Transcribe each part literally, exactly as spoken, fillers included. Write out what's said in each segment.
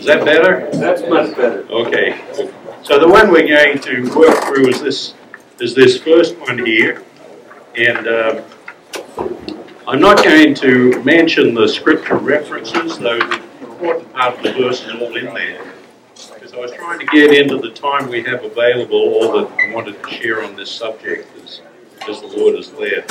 Is that better? That's much better. Okay. So the one we're going to work through is this is this first one here, and uh, I'm not going to mention the scripture references, though the important part of the verse is all in there. Because I was trying to get into the time we have available all that I wanted to share on this subject as, as the Lord has led.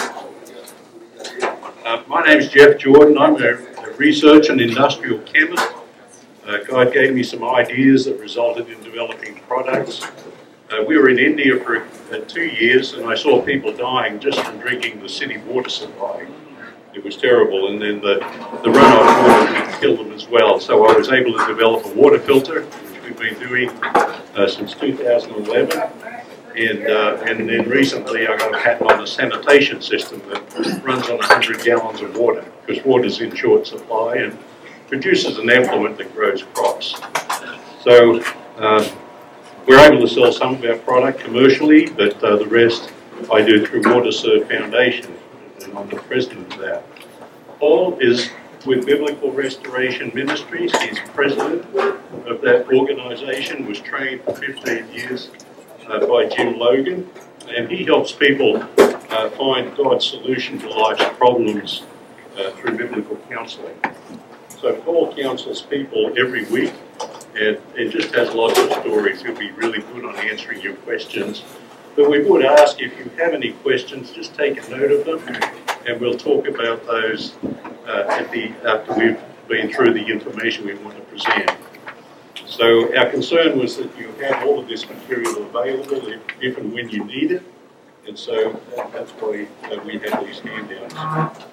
Uh, my name is Jeff Jordan. I'm a, a research and industrial chemist. Uh, God gave me some ideas that resulted in developing products. Uh, we were in India for uh, two years and I saw people dying just from drinking the city water supply. It was terrible, and then the, the runoff water would kill them as well. So I was able to develop a water filter, which we've been doing uh, since two thousand eleven. And, uh, and then recently I got a patent on a sanitation system that runs on one hundred gallons of water, because water's in short supply and produces an effluent that grows crops. So uh, we're able to sell some of our product commercially, but uh, the rest I do through WaterServe Foundation, and I'm the president of that. Paul is with Biblical Restoration Ministries. He's president of that organization, was trained for fifteen years uh, by Jim Logan, and he helps people uh, find God's solution to life's problems uh, through biblical counseling. So Paul counsels people every week, and it just has lots of stories. He'll be really good on answering your questions. But we would ask, if you have any questions, just take a note of them, and we'll talk about those uh, at the after we've been through the information we want to present. So our concern was that you have all of this material available if, if and when you need it, and so that, that's why uh, we have these handouts.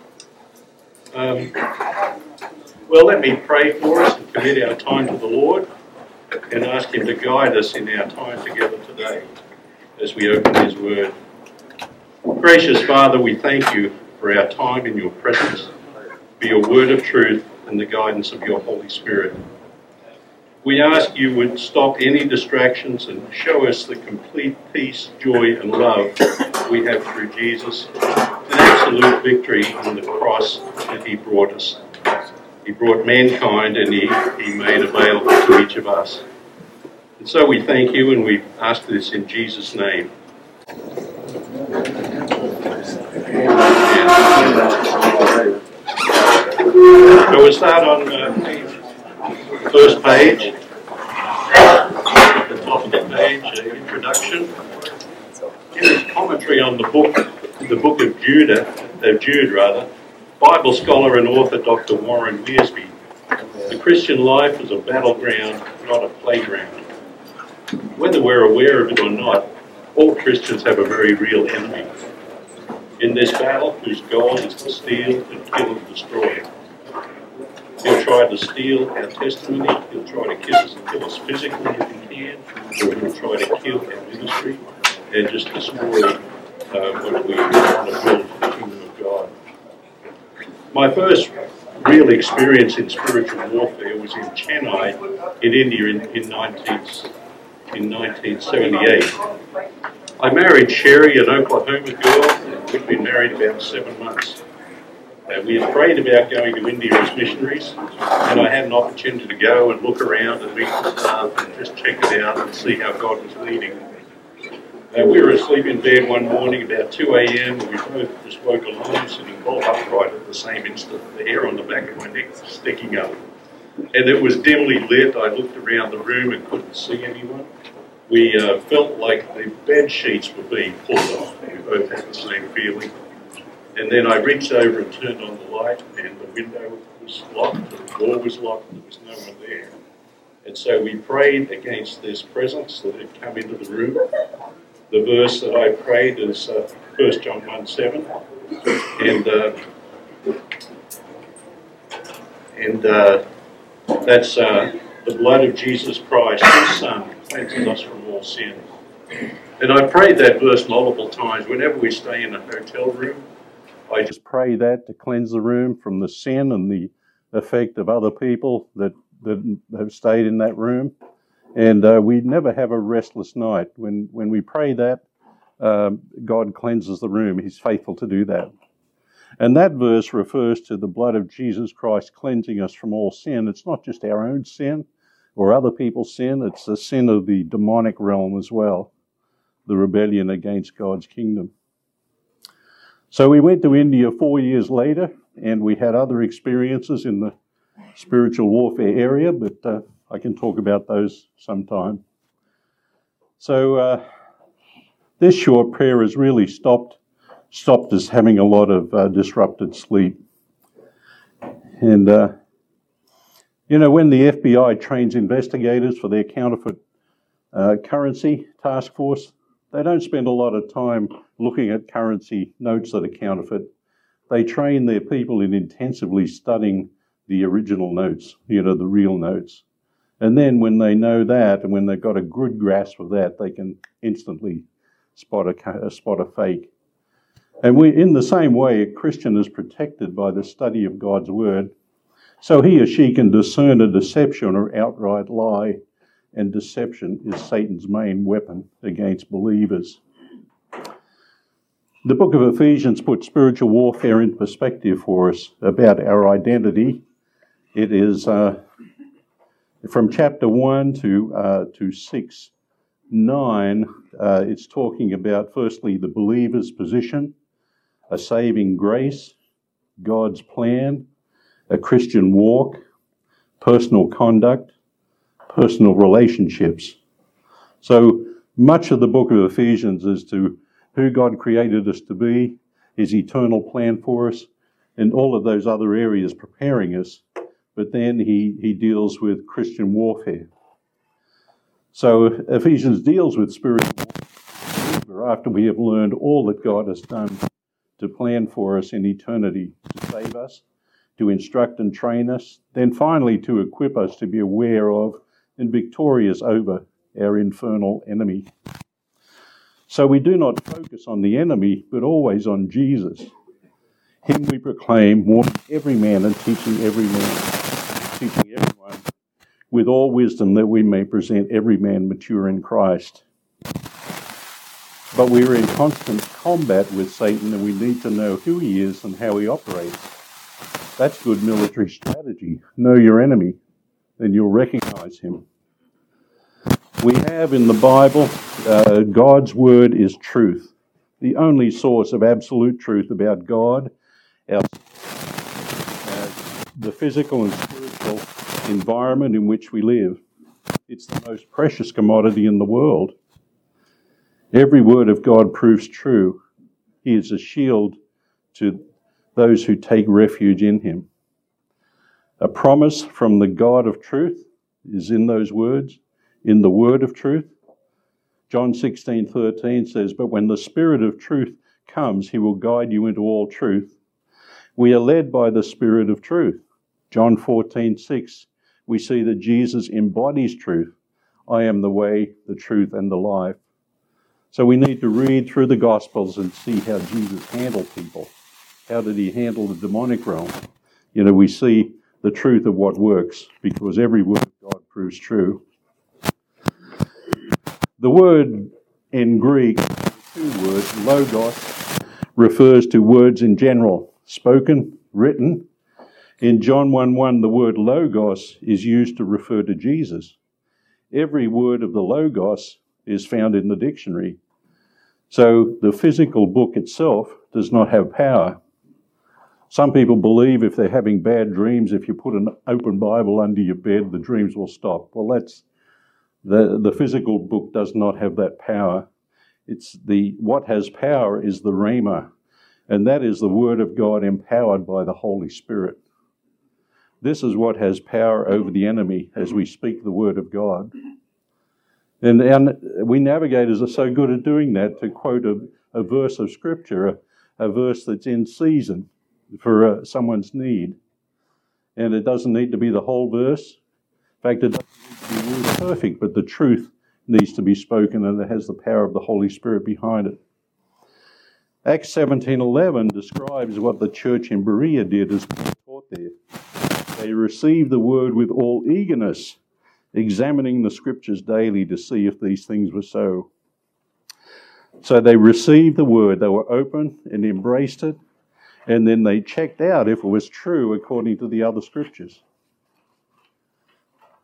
Um, well, let me pray for us and commit our time to the Lord and ask Him to guide us in our time together today as we open His Word. Gracious Father, we thank You for our time in Your presence, for Your Word of truth and the guidance of Your Holy Spirit. We ask You would stop any distractions and show us the complete peace, joy and love we have through Jesus, an absolute victory on the cross that He brought us. He brought mankind and He, he made available to each of us. And so we thank You and we ask this in Jesus' name. So we'll start on uh, the first page. At the top of the page, uh, introduction. Here's commentary on the book, the book of Judah, of Jude rather. Bible scholar and author Doctor Warren Wiersbe. The Christian life is a battleground, not a playground. Whether we're aware of it or not, all Christians have a very real enemy. In this battle, whose goal is to steal and kill and destroy. He'll try to steal our testimony, he'll try to kill us, kill us physically if he can, or he'll try to kill our ministry and just destroy uh, what we want to build for the kingdom of God. My first real experience in spiritual warfare was in Chennai in India in, in, nineteen, in nineteen seventy-eight. I married Sherry, an Oklahoma girl, and we'd been married about seven months. Uh, we had prayed about going to India as missionaries, and I had an opportunity to go and look around and meet the staff and just check it out and see how God was leading. Uh, we were asleep in bed one morning about two a.m. and we both just woke alone, sitting bolt upright at the same instant. The hair on the back of my neck was sticking up. And it was dimly lit. I looked around the room and couldn't see anyone. We uh, felt like the bed sheets were being pulled off. We both had the same feeling. And then I reached over and turned on the light, and the window was locked, the door was locked, and there was no one there. And so we prayed against this presence that had come into the room. The verse that I prayed is uh, First John one seven, and uh, and uh, that's uh, the blood of Jesus Christ, His Son, cleanses us from all sin. And I prayed that verse multiple times. Whenever we stay in a hotel room, I just pray that to cleanse the room from the sin and the effect of other people that, that have stayed in that room. And uh, we never have a restless night. When when we pray that, um, God cleanses the room. He's faithful to do that. And that verse refers to the blood of Jesus Christ cleansing us from all sin. It's not just our own sin. or other people's sin. It's the sin of the demonic realm as well, the rebellion against God's kingdom. So we went to India four years later, and we had other experiences in the spiritual warfare area, but uh, I can talk about those sometime. So uh, this short prayer has really stopped stopped us having a lot of uh, disrupted sleep. And, uh, you know, when the F B I trains investigators for their counterfeit uh, currency task force, they don't spend a lot of time looking at currency notes that are counterfeit. They train their people in intensively studying the original notes, you know, the real notes. And then when they know that, and when they've got a good grasp of that, they can instantly spot a, spot a fake. And we, in the same way, a Christian is protected by the study of God's word, so he or she can discern a deception or outright lie, and deception is Satan's main weapon against believers. The book of Ephesians puts spiritual warfare in perspective for us about our identity. It is uh, from chapter one to uh, to six, nine. Uh, it's talking about firstly the believer's position, a saving grace, God's plan, a Christian walk, personal conduct, personal relationships. So much of the book of Ephesians is to who God created us to be, his eternal plan for us, and all of those other areas preparing us. But then he, he deals with Christian warfare. So Ephesians deals with spiritual warfare after we have learned all that God has done to plan for us in eternity, to save us, to instruct and train us, then finally to equip us to be aware of and victorious over our infernal enemy. So we do not focus on the enemy, but always on Jesus. Him we proclaim, warning every man and teaching every man, teaching everyone with all wisdom, that we may present every man mature in Christ. But we are in constant combat with Satan, and we need to know who he is and how he operates. That's good military strategy. Know your enemy, and you'll recognize him. We have in the Bible, uh, God's word is truth, the only source of absolute truth about God, our, uh, the physical and spiritual environment in which we live. It's the most precious commodity in the world. Every word of God proves true. He is a shield to those who take refuge in him. A promise from the God of truth is in those words, in the word of truth. John sixteen thirteen says, "But when the Spirit of truth comes, he will guide you into all truth." We are led by the Spirit of truth. John fourteen six, we see that Jesus embodies truth. I am the way, the truth, and the life. So we need to read through the Gospels and see how Jesus handled people. How did he handle the demonic realm? You know, we see the truth of what works, because every word of God proves true. The word in Greek, two words, logos, refers to words in general, spoken, written. In John one one, the word logos is used to refer to Jesus. Every word of the logos is found in the dictionary. So the physical book itself does not have power. Some people believe if they're having bad dreams, if you put an open Bible under your bed, the dreams will stop. Well, that's the the physical book does not have that power. It's the what has power is the Rhema, and that is the Word of God empowered by the Holy Spirit. This is what has power over the enemy as we speak the Word of God. And, and we navigators are so good at doing that, to quote a, a verse of Scripture, a, a verse that's in season for uh, someone's need. And it doesn't need to be the whole verse. In fact, it doesn't need to be word perfect, but the truth needs to be spoken, and it has the power of the Holy Spirit behind it. Acts seventeen eleven describes what the church in Berea did as Paul taught there. They received the word with all eagerness, examining the Scriptures daily to see if these things were so. So they received the word, they were open and embraced it, and then they checked out if it was true according to the other Scriptures.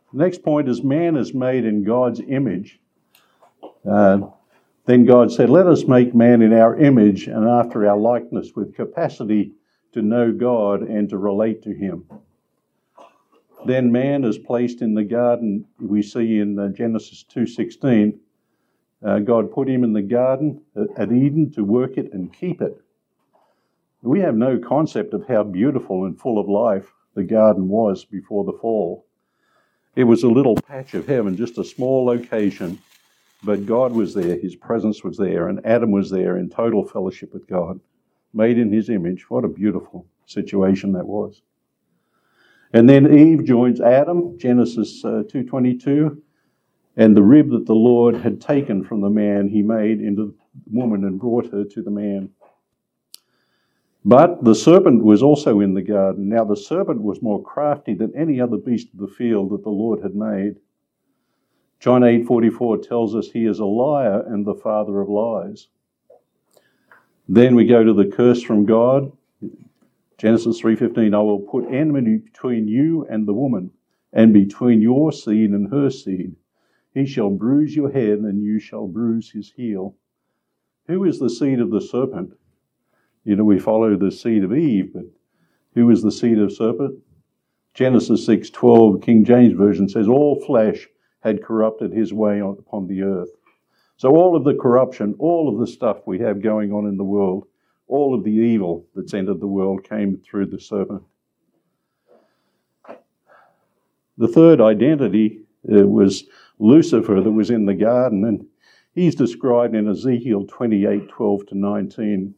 The next point is man is made in God's image. Uh, then God said, let us make man in our image and after our likeness, with capacity to know God and to relate to him. Then man is placed in the garden. We see in uh, Genesis two sixteen, uh, God put him in the garden at Eden to work it and keep it. We have no concept of how beautiful and full of life the garden was before the fall. It was a little patch of heaven, just a small location, but God was there, his presence was there, and Adam was there in total fellowship with God, made in his image. What a beautiful situation that was. And then Eve joins Adam, Genesis uh, two twenty-two, and the rib that the Lord had taken from the man he made into the woman and brought her to the man. But the serpent was also in the garden. Now the serpent was more crafty than any other beast of the field that the Lord had made. John eight forty-four tells us he is a liar and the father of lies. Then we go to the curse from God. Genesis three fifteen, I will put enmity between you and the woman, and between your seed and her seed. He shall bruise your head, and you shall bruise his heel. Who is the seed of the serpent? You know, we follow the seed of Eve, but who is the seed of serpent? Genesis six twelve, King James Version says, all flesh had corrupted his way upon the earth. So all of the corruption, all of the stuff we have going on in the world, all of the evil that's entered the world came through the serpent. The third identity uh, was Lucifer that was in the garden, and he's described in Ezekiel twenty-eight twelve to nineteen.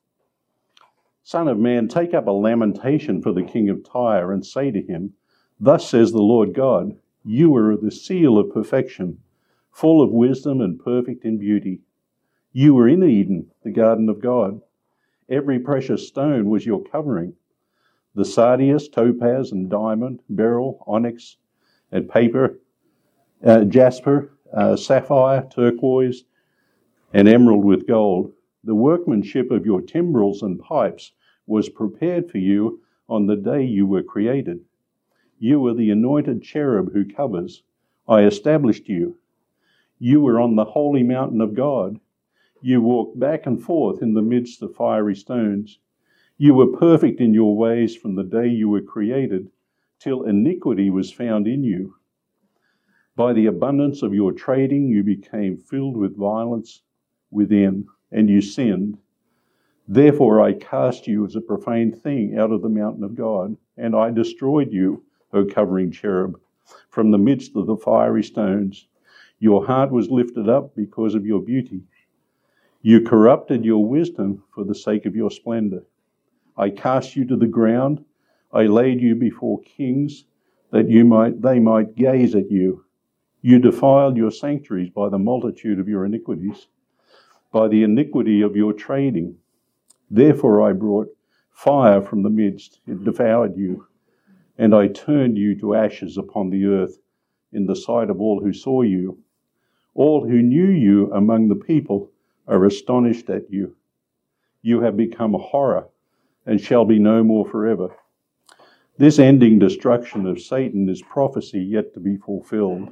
Son of man, take up a lamentation for the king of Tyre and say to him, thus says the Lord God, you are the seal of perfection, full of wisdom and perfect in beauty. You were in Eden, the garden of God. Every precious stone was your covering. The sardius, topaz, and diamond, beryl, onyx, and paper, uh, jasper, uh, sapphire, turquoise, and emerald with gold. The workmanship of your timbrels and pipes was prepared for you on the day you were created. You were the anointed cherub who covers. I established you. You were on the holy mountain of God. You walked back and forth in the midst of fiery stones. You were perfect in your ways from the day you were created, till iniquity was found in you. By the abundance of your trading, you became filled with violence within, and you sinned. Therefore I cast you as a profane thing out of the mountain of God, and I destroyed you, O covering cherub, from the midst of the fiery stones. Your heart was lifted up because of your beauty. You corrupted your wisdom for the sake of your splendor. I cast you to the ground. I laid you before kings, that you might they might gaze at you. You defiled your sanctuaries by the multitude of your iniquities, by the iniquity of your trading. Therefore I brought fire from the midst. It devoured you, and I turned you to ashes upon the earth in the sight of all who saw you. All who knew you among the people are astonished at you. You have become a horror and shall be no more forever. This ending destruction of Satan is prophecy yet to be fulfilled.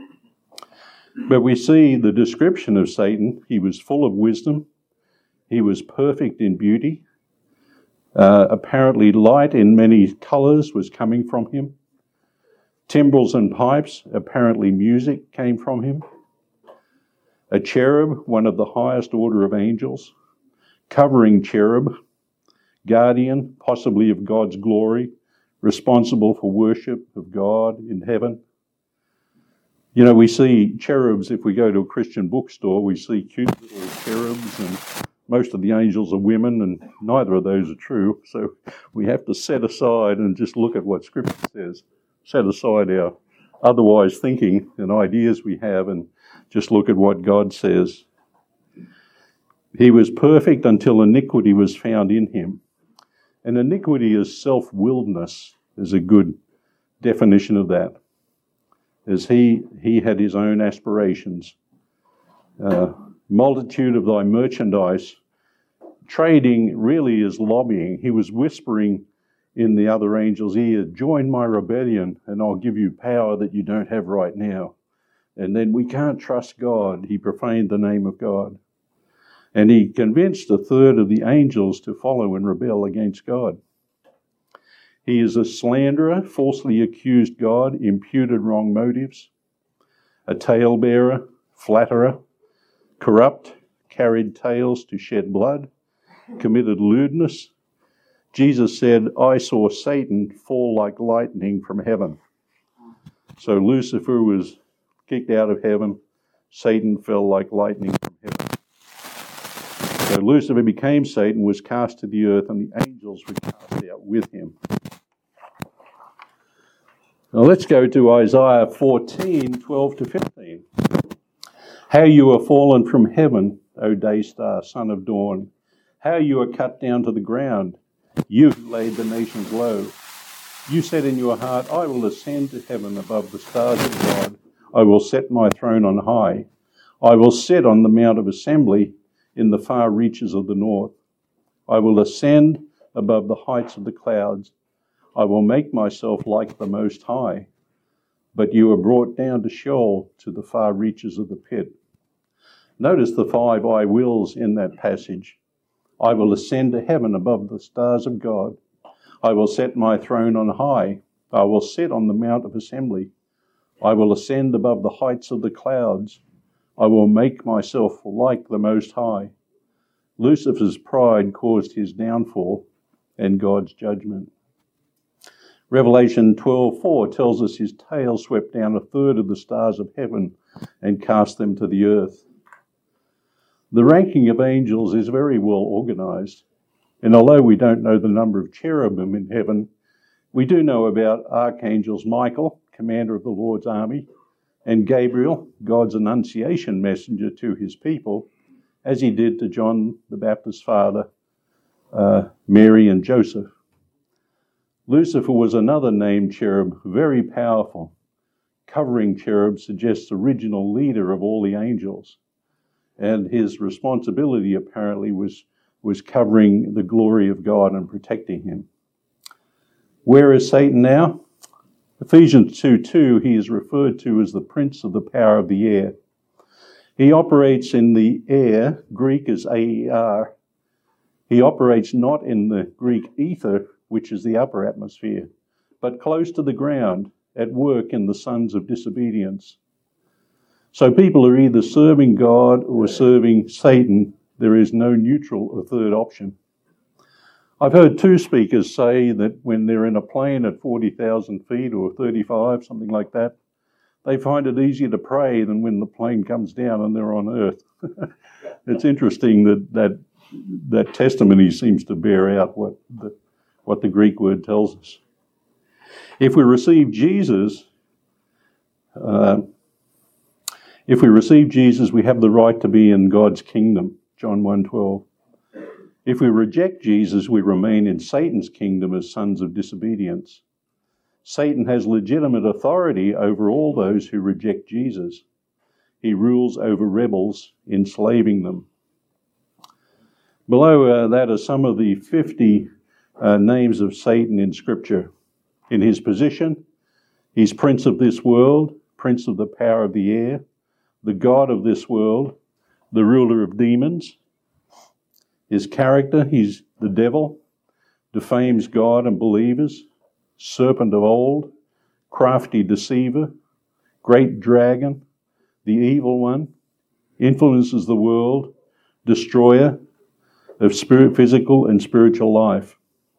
But we see the description of Satan. He was full of wisdom. He was perfect in beauty. Uh, apparently light in many colours was coming from him. Timbrels and pipes, apparently music, came from him. A cherub, one of the highest order of angels. Covering cherub, guardian, possibly of God's glory, responsible for worship of God in heaven. You know, we see cherubs, if we go to a Christian bookstore, we see cute little cherubs, and most of the angels are women, and neither of those are true. So we have to set aside and just look at what Scripture says. Set aside our otherwise thinking and ideas we have and just look at what God says. He was perfect until iniquity was found in him. And iniquity is self-willedness, is a good definition of that. As he, he had his own aspirations. Uh, multitude of thy merchandise. Trading really is lobbying. He was whispering in the other angels' ear, join my rebellion and I'll give you power that you don't have right now. And then we can't trust God. He profaned the name of God. And he convinced a third of the angels to follow and rebel against God. He is a slanderer, falsely accused God, imputed wrong motives, a talebearer, flatterer, corrupt, carried tales to shed blood, committed lewdness. Jesus said, I saw Satan fall like lightning from heaven. So Lucifer was kicked out of heaven. Satan fell like lightning from heaven. So Lucifer became Satan, was cast to the earth, and the angels were cast out with him. Now let's go to Isaiah fourteen, twelve to fifteen. How you are fallen from heaven, O day star, son of dawn. How you are cut down to the ground, you who laid the nations low. You said in your heart, I will ascend to heaven above the stars of God. I will set my throne on high. I will sit on the mount of assembly in the far reaches of the north. I will ascend above the heights of the clouds. I will make myself like the Most High. But you are brought down to Sheol, to the far reaches of the pit. Notice the five I wills in that passage. I will ascend to heaven above the stars of God. I will set my throne on high. I will sit on the mount of assembly. I will ascend above the heights of the clouds. I will make myself like the Most High. Lucifer's pride caused his downfall and God's judgment. Revelation twelve four tells us his tail swept down a third of the stars of heaven and cast them to the earth. The ranking of angels is very well organized, and although we don't know the number of cherubim in heaven, we do know about archangels Michael, commander of the Lord's army, and Gabriel, God's annunciation messenger to his people, as he did to John the Baptist's father, uh, Mary and Joseph. Lucifer was another named cherub, very powerful. Covering cherub suggests original leader of all the angels. And his responsibility apparently was, was covering the glory of God and protecting him. Where is Satan now? Ephesians two two, he is referred to as the prince of the power of the air. He operates in the air, Greek is A E R. He operates not in the Greek ether, which is the upper atmosphere, but close to the ground, at work in the sons of disobedience. So people are either serving God or serving Satan. There is no neutral or third option. I've heard two speakers say that when they're in a plane at forty thousand feet or thirty-five, something like that, they find it easier to pray than when the plane comes down and they're on earth. It's interesting that, that that testimony seems to bear out what the, what the Greek word tells us. If we receive Jesus, uh, if we receive Jesus, we have the right to be in God's kingdom, John one twelve. If we reject Jesus, we remain in Satan's kingdom as sons of disobedience. Satan has legitimate authority over all those who reject Jesus. He rules over rebels, enslaving them. Below uh, that are some of the fifty uh, names of Satan in Scripture. In his position, he's prince of this world, prince of the power of the air, the god of this world, the ruler of demons. His character, he's the devil, defames God and believers, serpent of old, crafty deceiver, great dragon, the evil one, influences the world, destroyer of spirit, physical and spiritual life.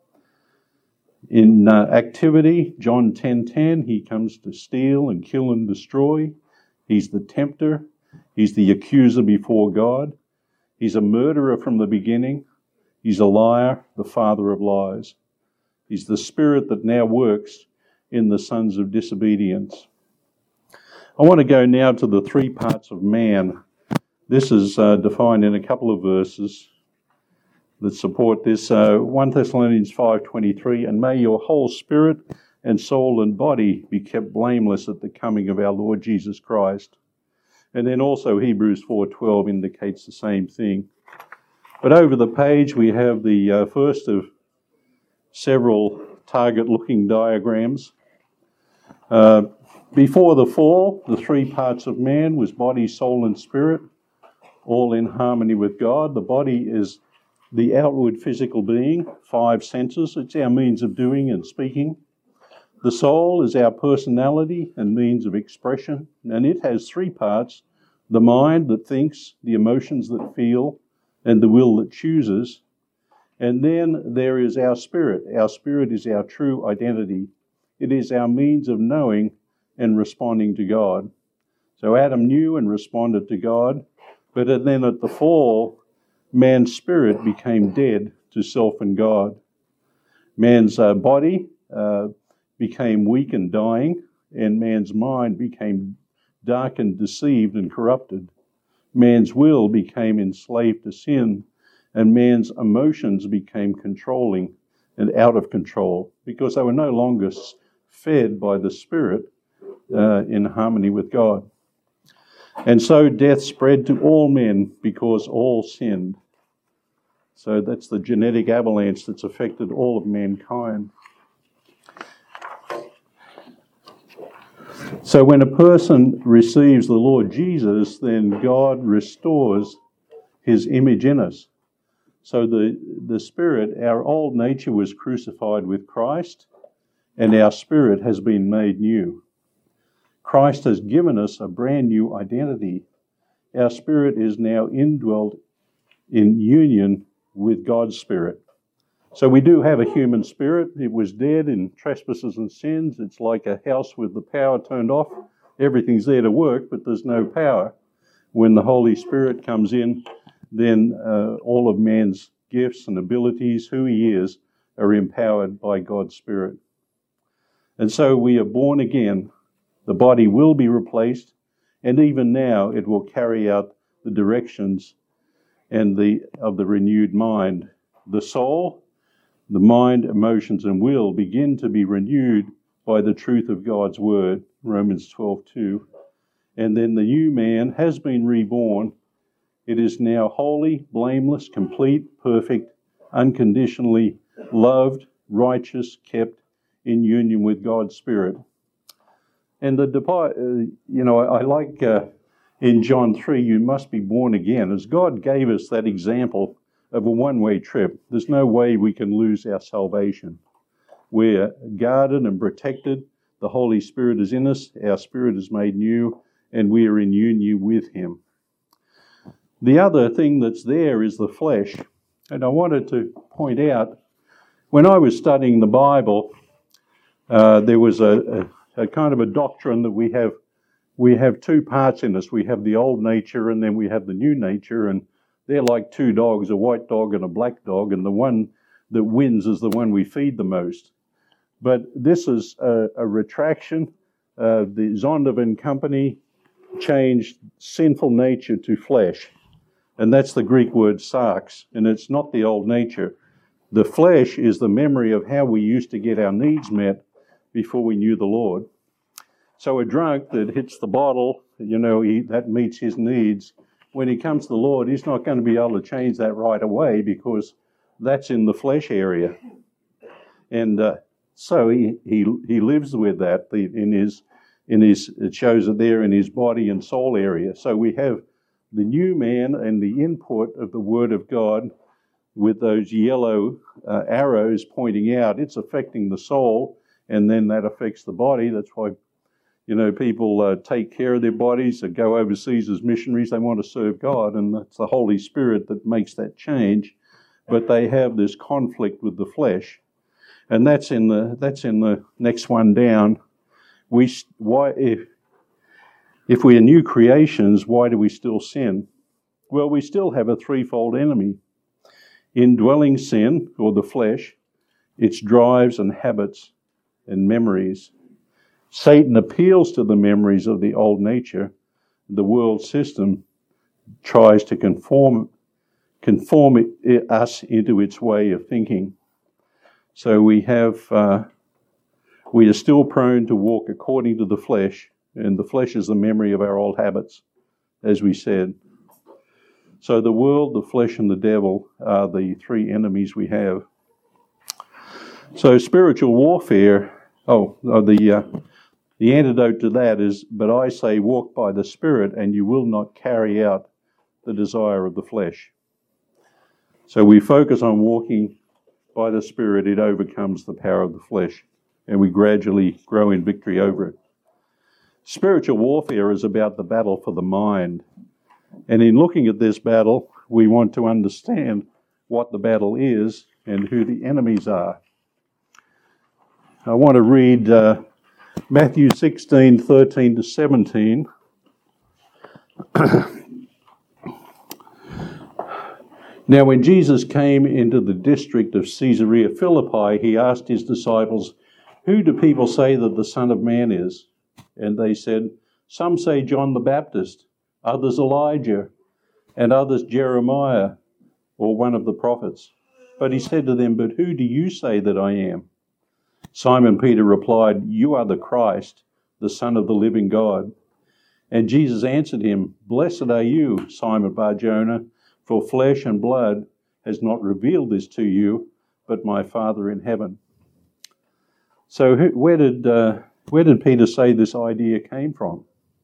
In uh, activity, John ten ten, he comes to steal and kill and destroy. He's the tempter. He's the accuser before God. He's a murderer from the beginning. He's a liar, the father of lies. He's the spirit that now works in the sons of disobedience. I want to go now to the three parts of man. This is uh, defined in a couple of verses that support this. Uh, First Thessalonians five twenty-three, and may your whole spirit and soul and body be kept blameless at the coming of our Lord Jesus Christ. And then also Hebrews four twelve indicates the same thing. But over the page we have the uh, first of several target-looking diagrams. Uh, before the fall, the three parts of man was body, soul, and spirit, all in harmony with God. The body is the outward physical being, five senses. It's our means of doing and speaking. The soul is our personality and means of expression, and it has three parts: the mind that thinks, the emotions that feel, and the will that chooses. And then there is our spirit. Our spirit is our true identity. It is our means of knowing and responding to God. So Adam knew and responded to God, but then at the fall, man's spirit became dead to self and God. Man's uh, body uh, became weak and dying, and man's mind became darkened, deceived, and corrupted. Man's will became enslaved to sin, and man's emotions became controlling and out of control because they were no longer fed by the Spirit uh, in harmony with God. And so death spread to all men because all sinned. So that's the genetic avalanche that's affected all of mankind. So when a person receives the Lord Jesus, then God restores his image in us. So the, the spirit, our old nature was crucified with Christ, and our spirit has been made new. Christ has given us a brand new identity. Our spirit is now indwelt in union with God's Spirit. So we do have a human spirit. It was dead in trespasses and sins. It's like a house with the power turned off. Everything's there to work, but there's no power. When the Holy Spirit comes in, then uh, all of man's gifts and abilities, who he is, are empowered by God's Spirit. And so we are born again. The body will be replaced, and even now it will carry out the directions and the of the renewed mind. The soul, the mind, emotions, and will begin to be renewed by the truth of God's word, Romans twelve two. And then the new man has been reborn. It is now holy, blameless, complete, perfect, unconditionally loved, righteous, kept in union with God's Spirit. And the uh, you know, I like uh, in John three, you must be born again. As God gave us that example of a one-way trip, there's no way we can lose our salvation. We're guarded and protected. The Holy Spirit is in us. Our spirit is made new, and we are in union with Him. The other thing that's there is the flesh. And I wanted to point out, when I was studying the Bible, uh, there was a, a, a kind of a doctrine that we have we have two parts in us. We have the old nature and then we have the new nature, and they're like two dogs, a white dog and a black dog, and the one that wins is the one we feed the most. But this is a, a retraction. Uh, the Zondervan Company changed sinful nature to flesh, and that's the Greek word sarx, and it's not the old nature. The flesh is the memory of how we used to get our needs met before we knew the Lord. So a drunk that hits the bottle, you know, he, that meets his needs. When he comes to the Lord, he's not going to be able to change that right away because that's in the flesh area. And uh, so he, he he lives with that in his in his it shows it there in his body and soul area. So we have the new man and the input of the Word of God with those yellow uh, arrows pointing out. It's affecting the soul, and then that affects the body. That's why, you know, people uh, take care of their bodies, they go overseas as missionaries, they want to serve God, and that's the Holy Spirit that makes that change. But they have this conflict with the flesh, and that's in the that's in the next one down. We why if if we are new creations, why do we still sin? Well, we still have a threefold enemy: indwelling sin, or the flesh, its drives and habits and memories. Satan appeals to the memories of the old nature. The world system tries to conform conform it, us into its way of thinking. So we have uh, we are still prone to walk according to the flesh, and the flesh is the memory of our old habits, as we said. So the world, the flesh, and the devil are the three enemies we have. So spiritual warfare, oh, oh the uh, the antidote to that is, but I say walk by the Spirit and you will not carry out the desire of the flesh. So we focus on walking by the Spirit, it overcomes the power of the flesh, and we gradually grow in victory over it. Spiritual warfare is about the battle for the mind. And in looking at this battle, we want to understand what the battle is and who the enemies are. I want to read uh, Matthew sixteen, thirteen to seventeen. Now, when Jesus came into the district of Caesarea Philippi, he asked his disciples, "Who do people say that the Son of Man is?" And they said, "Some say John the Baptist, others Elijah, and others Jeremiah, or one of the prophets." But he said to them, "But who do you say that I am?" Simon Peter replied, "You are the Christ, the Son of the living God." And Jesus answered him, "Blessed are you, Simon Bar-Jonah, for flesh and blood has not revealed this to you, but my Father in heaven." So who, where did uh, where did Peter say this idea came from?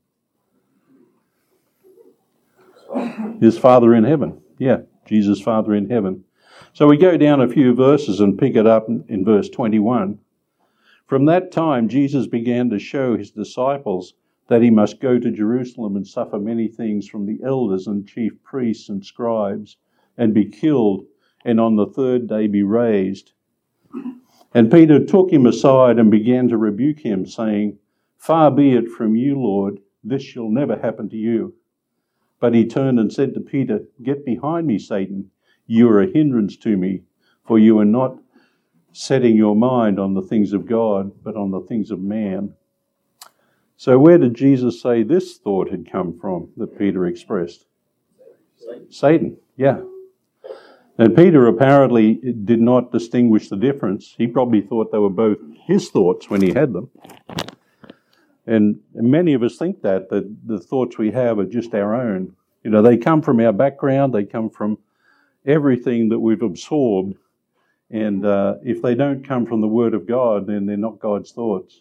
His Father in heaven. Yeah, Jesus' Father in heaven. So we go down a few verses and pick it up in, in verse twenty-one. From that time, Jesus began to show his disciples that he must go to Jerusalem and suffer many things from the elders and chief priests and scribes, and be killed, and on the third day be raised. And Peter took him aside and began to rebuke him, saying, "Far be it from you, Lord, this shall never happen to you." But he turned and said to Peter, "Get behind me, Satan. You are a hindrance to me, for you are not setting your mind on the things of God, but on the things of man." So where did Jesus say this thought had come from that Peter expressed? Satan. Satan, yeah. And Peter apparently did not distinguish the difference. He probably thought they were both his thoughts when he had them. And many of us think that, that the thoughts we have are just our own. You know, they come from our background, they come from everything that we've absorbed. And uh, if they don't come from the Word of God, then they're not God's thoughts.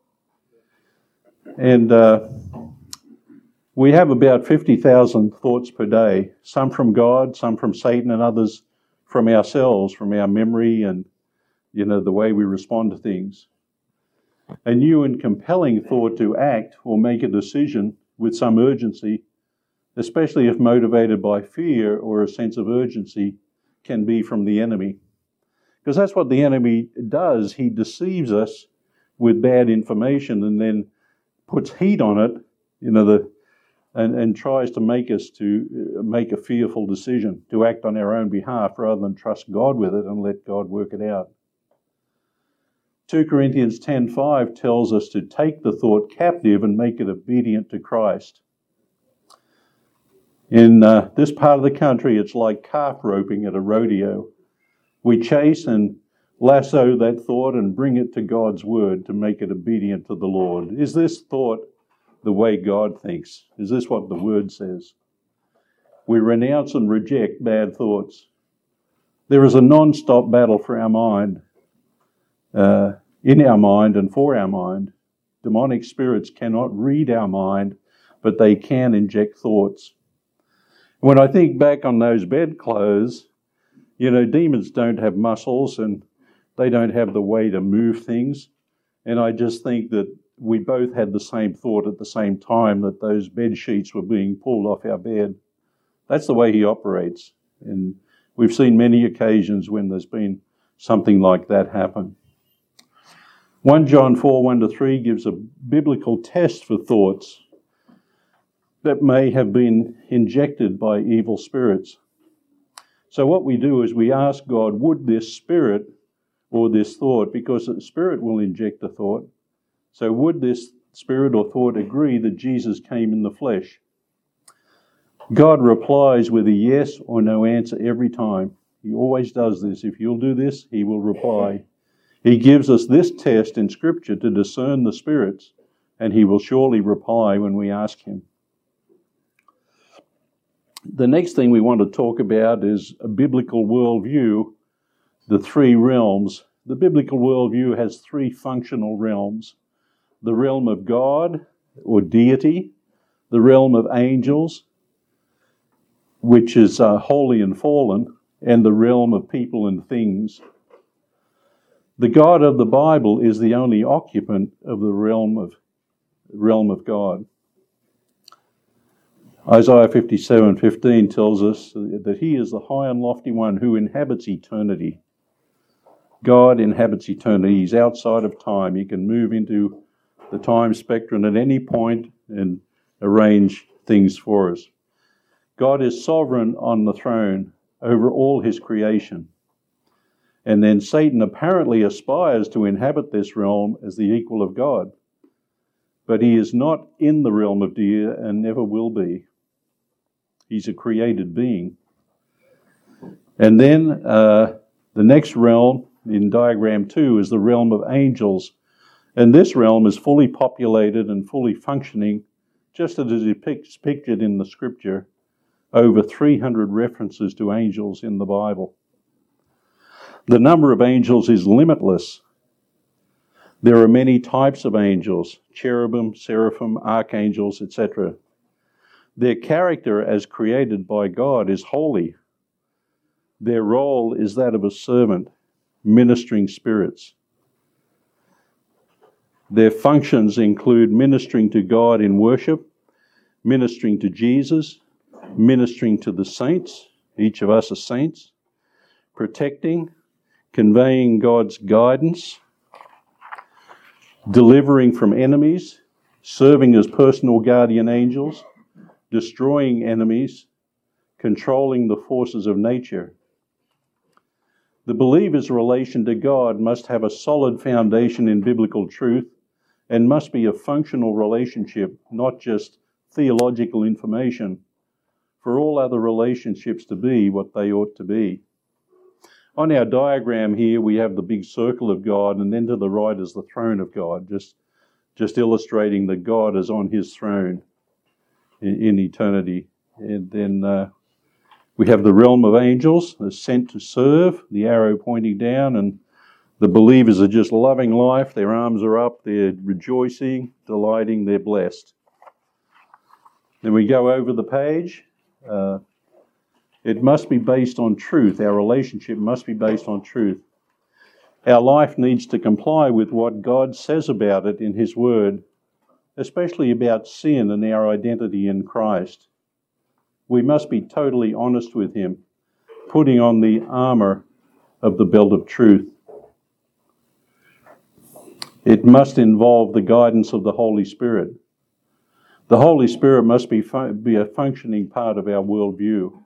And uh, we have about fifty thousand thoughts per day, some from God, some from Satan, and others from ourselves, from our memory and, you know, the way we respond to things. A new and compelling thought to act or make a decision with some urgency, especially if motivated by fear or a sense of urgency, can be from the enemy. Because that's what the enemy does. He deceives us with bad information and then puts heat on it, you know, the and, and tries to make us to make a fearful decision, to act on our own behalf rather than trust God with it and let God work it out. Second Corinthians ten five tells us to take the thought captive and make it obedient to Christ. In uh, this part of the country, it's like calf roping at a rodeo. We chase and lasso that thought and bring it to God's word to make it obedient to the Lord. Is this thought the way God thinks? Is this what the word says? We renounce and reject bad thoughts. There is a non-stop battle for our mind, uh, in our mind and for our mind. Demonic spirits cannot read our mind, but they can inject thoughts. When I think back on those bedclothes, you know, demons don't have muscles and they don't have the way to move things. And I just think that we both had the same thought at the same time, that those bed sheets were being pulled off our bed. That's the way he operates. And we've seen many occasions when there's been something like that happen. First John four, one to three gives a biblical test for thoughts that may have been injected by evil spirits. So what we do is we ask God, would this spirit or this thought, because the spirit will inject a thought, so would this spirit or thought agree that Jesus came in the flesh? God replies with a yes or no answer every time. He always does this. If you'll do this, he will reply. He gives us this test in Scripture to discern the spirits, and he will surely reply when we ask him. The next thing we want to talk about is a biblical worldview, the three realms the biblical worldview has three functional realms: the realm of God or deity, the realm of angels, which is uh, holy and fallen, and the realm of people and things. The God of the Bible is the only occupant of the realm of realm of God. Isaiah fifty-seven fifteen tells us that he is the high and lofty one who inhabits eternity. God inhabits eternity. He's outside of time. He can move into the time spectrum at any point and arrange things for us. God is sovereign on the throne over all his creation. And then Satan apparently aspires to inhabit this realm as the equal of God. But he is not in the realm of Dia and never will be. He's a created being. And then uh, the next realm in diagram two is the realm of angels. And this realm is fully populated and fully functioning, just as it is pictured in the scripture. Over three hundred references to angels in the Bible. The number of angels is limitless. There are many types of angels: cherubim, seraphim, archangels, et cetera. Their character as created by God is holy. Their role is that of a servant, ministering spirits. Their functions include ministering to God in worship, ministering to Jesus, ministering to the saints, each of us are saints, protecting, conveying God's guidance, delivering from enemies, serving as personal guardian angels, destroying enemies, controlling the forces of nature. The believer's relation to God must have a solid foundation in biblical truth and must be a functional relationship, not just theological information, for all other relationships to be what they ought to be. On our diagram here, we have the big circle of God, and then to the right is the throne of God, just, just illustrating that God is on his throne in, in eternity. And then uh, we have the realm of angels, they're sent to serve, the arrow pointing down, and the believers are just loving life. Their arms are up, they're rejoicing, delighting, they're blessed. Then we go over the page. Uh, it must be based on truth. Our relationship must be based on truth. Our life needs to comply with what God says about it in his word, especially about sin and our identity in Christ. We must be totally honest with him, putting on the armor of the belt of truth. It must involve the guidance of the Holy Spirit. The Holy Spirit must be, fu- be a functioning part of our worldview.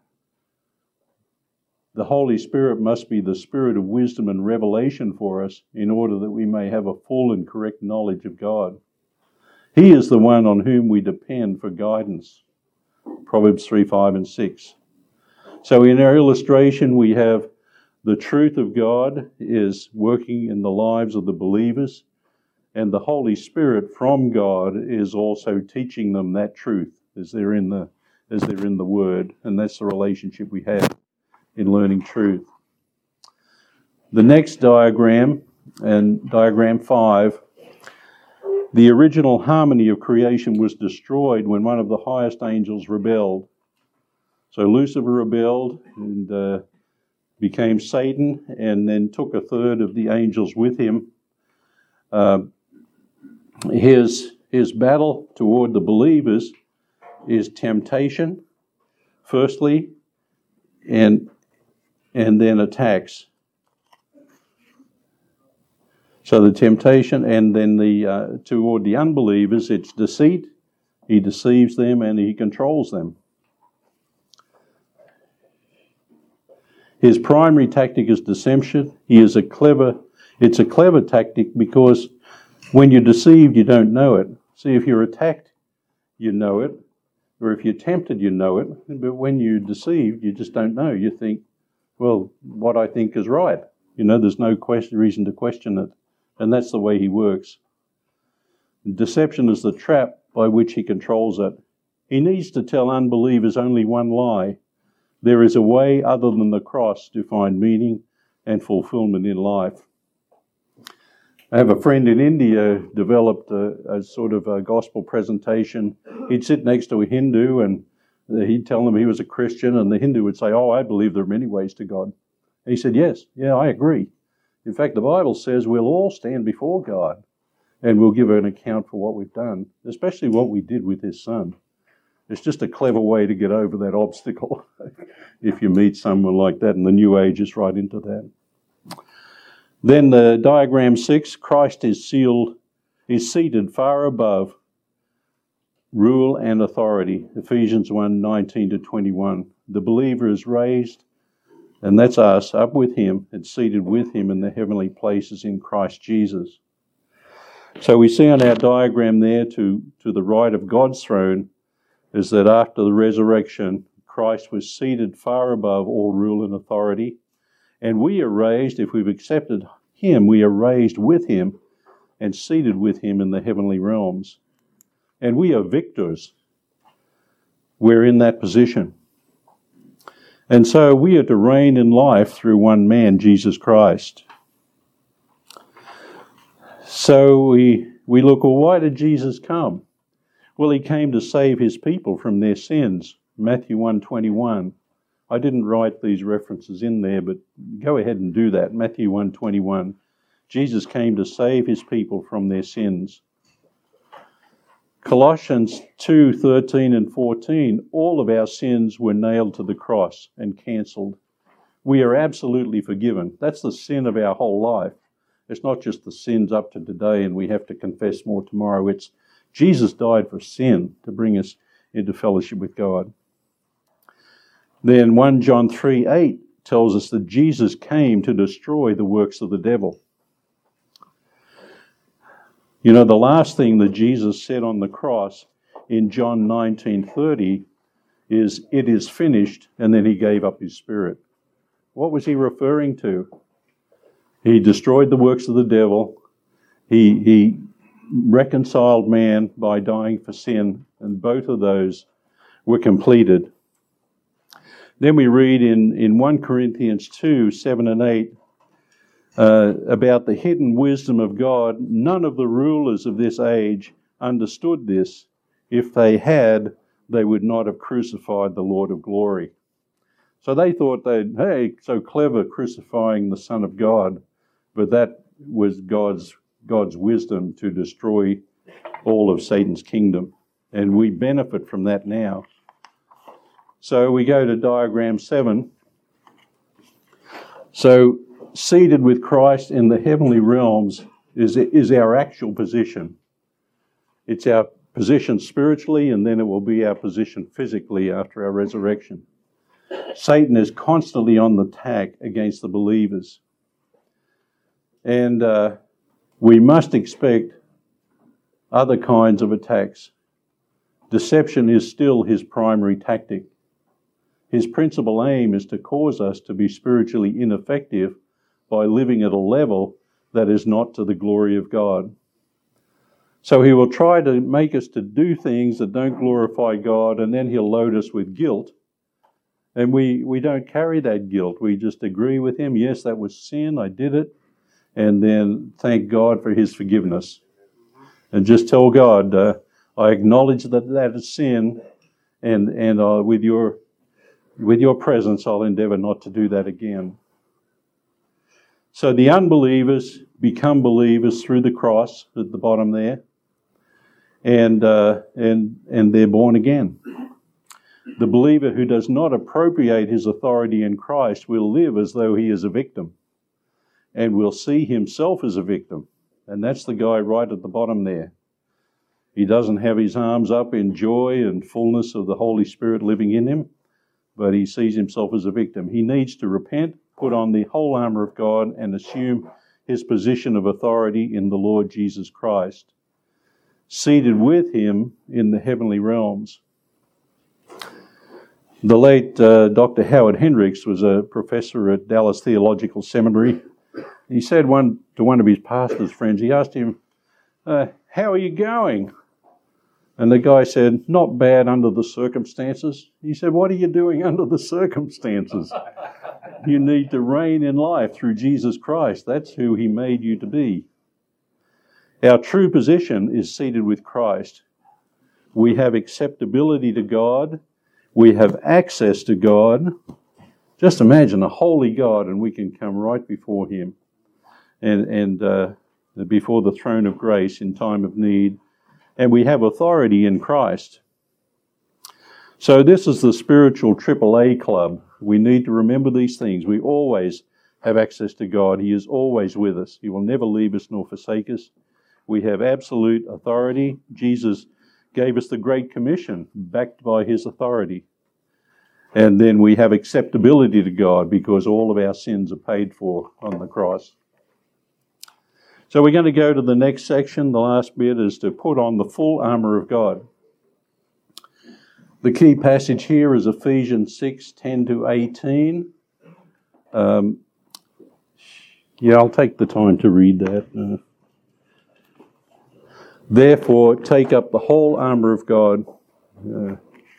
The Holy Spirit must be the spirit of wisdom and revelation for us in order that we may have a full and correct knowledge of God. He is the one on whom we depend for guidance. Proverbs three, five, and six. So in our illustration, we have the truth of God is working in the lives of the believers, and the Holy Spirit from God is also teaching them that truth as they're in the as they're in the Word, and that's the relationship we have in learning truth. The next diagram, and diagram five, the original harmony of creation was destroyed when one of the highest angels rebelled. So Lucifer rebelled and uh, became Satan, and then took a third of the angels with him. Uh, his his battle toward the believers is temptation, firstly, and and then attacks. So the temptation, and then the uh, toward the unbelievers, it's deceit. He deceives them and he controls them. His primary tactic is deception. He is a clever. It's a clever tactic because when you're deceived, you don't know it. See, if you're attacked, you know it, or if you're tempted, you know it. But when you're deceived, you just don't know. You think, well, what I think is right. You know, there's no question, reason to question it. And that's the way he works. Deception is the trap by which he controls it. He needs to tell unbelievers only one lie. There is a way other than the cross to find meaning and fulfillment in life. I have a friend in India who developed a, a sort of a gospel presentation. He'd sit next to a Hindu and he'd tell them he was a Christian, and the Hindu would say, "Oh, I believe there are many ways to God." And he said, "Yes, yeah, I agree. In fact, the Bible says we'll all stand before God and we'll give an account for what we've done, especially what we did with his son." It's just a clever way to get over that obstacle if you meet someone like that, and the New Age is right into that. Then the diagram six, Christ is sealed, is seated far above rule and authority. Ephesians one, nineteen to twenty-one. The believer is raised, and that's us, up with him and seated with him in the heavenly places in Christ Jesus. So we see on our diagram there to, to the right of God's throne is that after the resurrection, Christ was seated far above all rule and authority. And we are raised, if we've accepted him, we are raised with him and seated with him in the heavenly realms. And we are victors. We're in that position. And so we are to reign in life through one man, Jesus Christ. So we, we look, well, why did Jesus come? Well, he came to save his people from their sins. Matthew one twenty-one. I didn't write these references in there, but go ahead and do that. Matthew one twenty-one. Jesus came to save his people from their sins. Colossians two thirteen and fourteen. All of our sins were nailed to the cross and cancelled. We are absolutely forgiven. That's the sin of our whole life. It's not just the sins up to today and we have to confess more tomorrow. It's Jesus died for sin to bring us into fellowship with God. Then First John three eight tells us that Jesus came to destroy the works of the devil. You know, the last thing that Jesus said on the cross in John nineteen thirty is, "It is finished," and then he gave up his spirit. What was he referring to? He destroyed the works of the devil. He, he reconciled man by dying for sin, and both of those were completed. Then we read in, in First Corinthians two, seven and eight, uh, about the hidden wisdom of God. None of the rulers of this age understood this. If they had, they would not have crucified the Lord of glory. So they thought they'd, hey, so clever crucifying the Son of God, but that was God's God's wisdom to destroy all of Satan's kingdom. And we benefit from that now. So we go to diagram seven. So seated with Christ in the heavenly realms is, is our actual position. It's our position spiritually, and then it will be our position physically after our resurrection. Satan is constantly on the attack against the believers. And uh, we must expect other kinds of attacks. Deception is still his primary tactic. His principal aim is to cause us to be spiritually ineffective by living at a level that is not to the glory of God. So he will try to make us to do things that don't glorify God, and then he'll load us with guilt. And we, we don't carry that guilt. We just agree with him. Yes, that was sin. I did it. And then thank God for his forgiveness. And just tell God, uh, I acknowledge that that is sin, and, and uh, with your with your presence, I'll endeavor not to do that again. So the unbelievers become believers through the cross at the bottom there, and uh, and and they're born again. The believer who does not appropriate his authority in Christ will live as though he is a victim, and will see himself as a victim. And that's the guy right at the bottom there. He doesn't have his arms up in joy and fullness of the Holy Spirit living in him, but he sees himself as a victim. He needs to repent, put on the whole armor of God, and assume his position of authority in the Lord Jesus Christ, seated with him in the heavenly realms. The late uh, Doctor Howard Hendricks was a professor at Dallas Theological Seminary. He said one to one of his pastor's friends, he asked him, uh, how are you going? And the guy said, not bad under the circumstances. He said, what are you doing under the circumstances? You need to reign in life through Jesus Christ. That's who he made you to be. Our true position is seated with Christ. We have acceptability to God. We have access to God. Just imagine a holy God, and we can come right before Him and, and uh, before the throne of grace in time of need. And we have authority in Christ. So this is the spiritual triple A club. We need to remember these things. We always have access to God. He is always with us. He will never leave us nor forsake us. We have absolute authority. Jesus gave us the Great Commission, backed by His authority. And then we have acceptability to God because all of our sins are paid for on the cross. So we're going to go to the next section. The last bit is to put on the full armour of God. The key passage here is Ephesians six, ten to eighteen. Um, yeah, I'll take the time to read that. Uh, Therefore, take up the whole armour of God. Uh,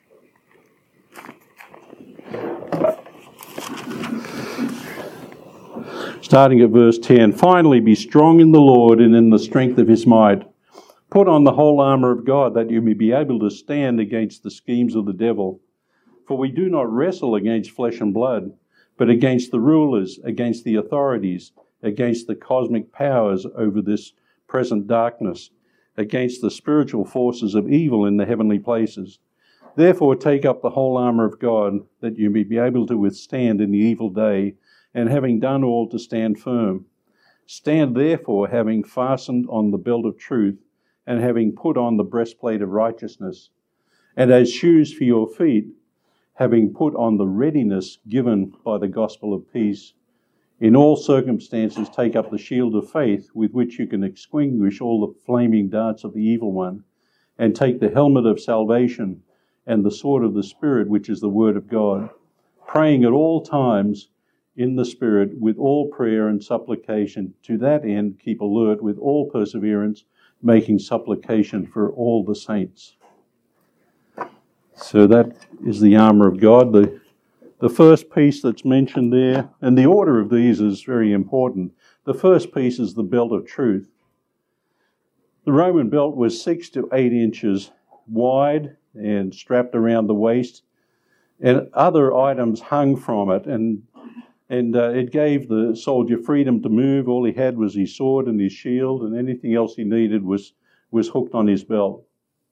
starting at verse ten. Finally, be strong in the Lord and in the strength of His might. Put on the whole armour of God, that you may be able to stand against the schemes of the devil. For we do not wrestle against flesh and blood, but against the rulers, against the authorities, against the cosmic powers over this present darkness, against the spiritual forces of evil in the heavenly places. Therefore take up the whole armour of God, that you may be able to withstand in the evil day, and having done all, to stand firm. Stand therefore, having fastened on the belt of truth, and having put on the breastplate of righteousness, and as shoes for your feet, having put on the readiness given by the gospel of peace. In all circumstances take up the shield of faith, with which you can extinguish all the flaming darts of the evil one, and take the helmet of salvation and the sword of the Spirit, which is the word of God, praying at all times in the Spirit with all prayer and supplication. To that end keep alert with all perseverance, making supplication for all the saints. So that is the armour of God. The, the first piece that's mentioned there, and the order of these is very important. The first piece is the belt of truth. The Roman belt was six to eight inches wide and strapped around the waist, and other items hung from it, and and uh, it gave the soldier freedom to move. All he had was his sword and his shield, and anything else he needed was, was hooked on his belt.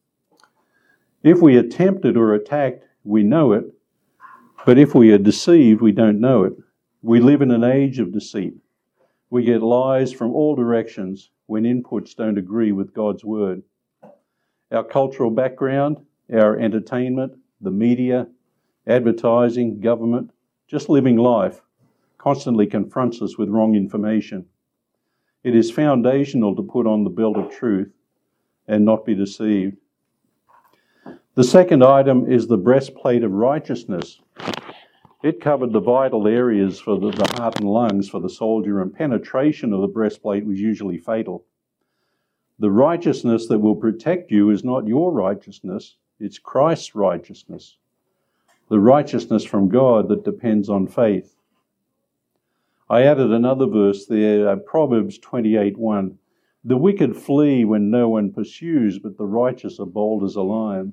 If we are tempted or attacked, we know it, but if we are deceived, we don't know it. We live in an age of deceit. We get lies from all directions when inputs don't agree with God's word. Our cultural background, our entertainment, the media, advertising, government, just living life, constantly confronts us with wrong information. It is foundational to put on the belt of truth and not be deceived. The second item is the breastplate of righteousness. It covered the vital areas for the, the heart and lungs for the soldier, and penetration of the breastplate was usually fatal. The righteousness that will protect you is not your righteousness, it's Christ's righteousness. The righteousness from God that depends on faith. I added another verse there, uh, Proverbs twenty-eight one. The wicked flee when no one pursues, but the righteous are bold as a lion.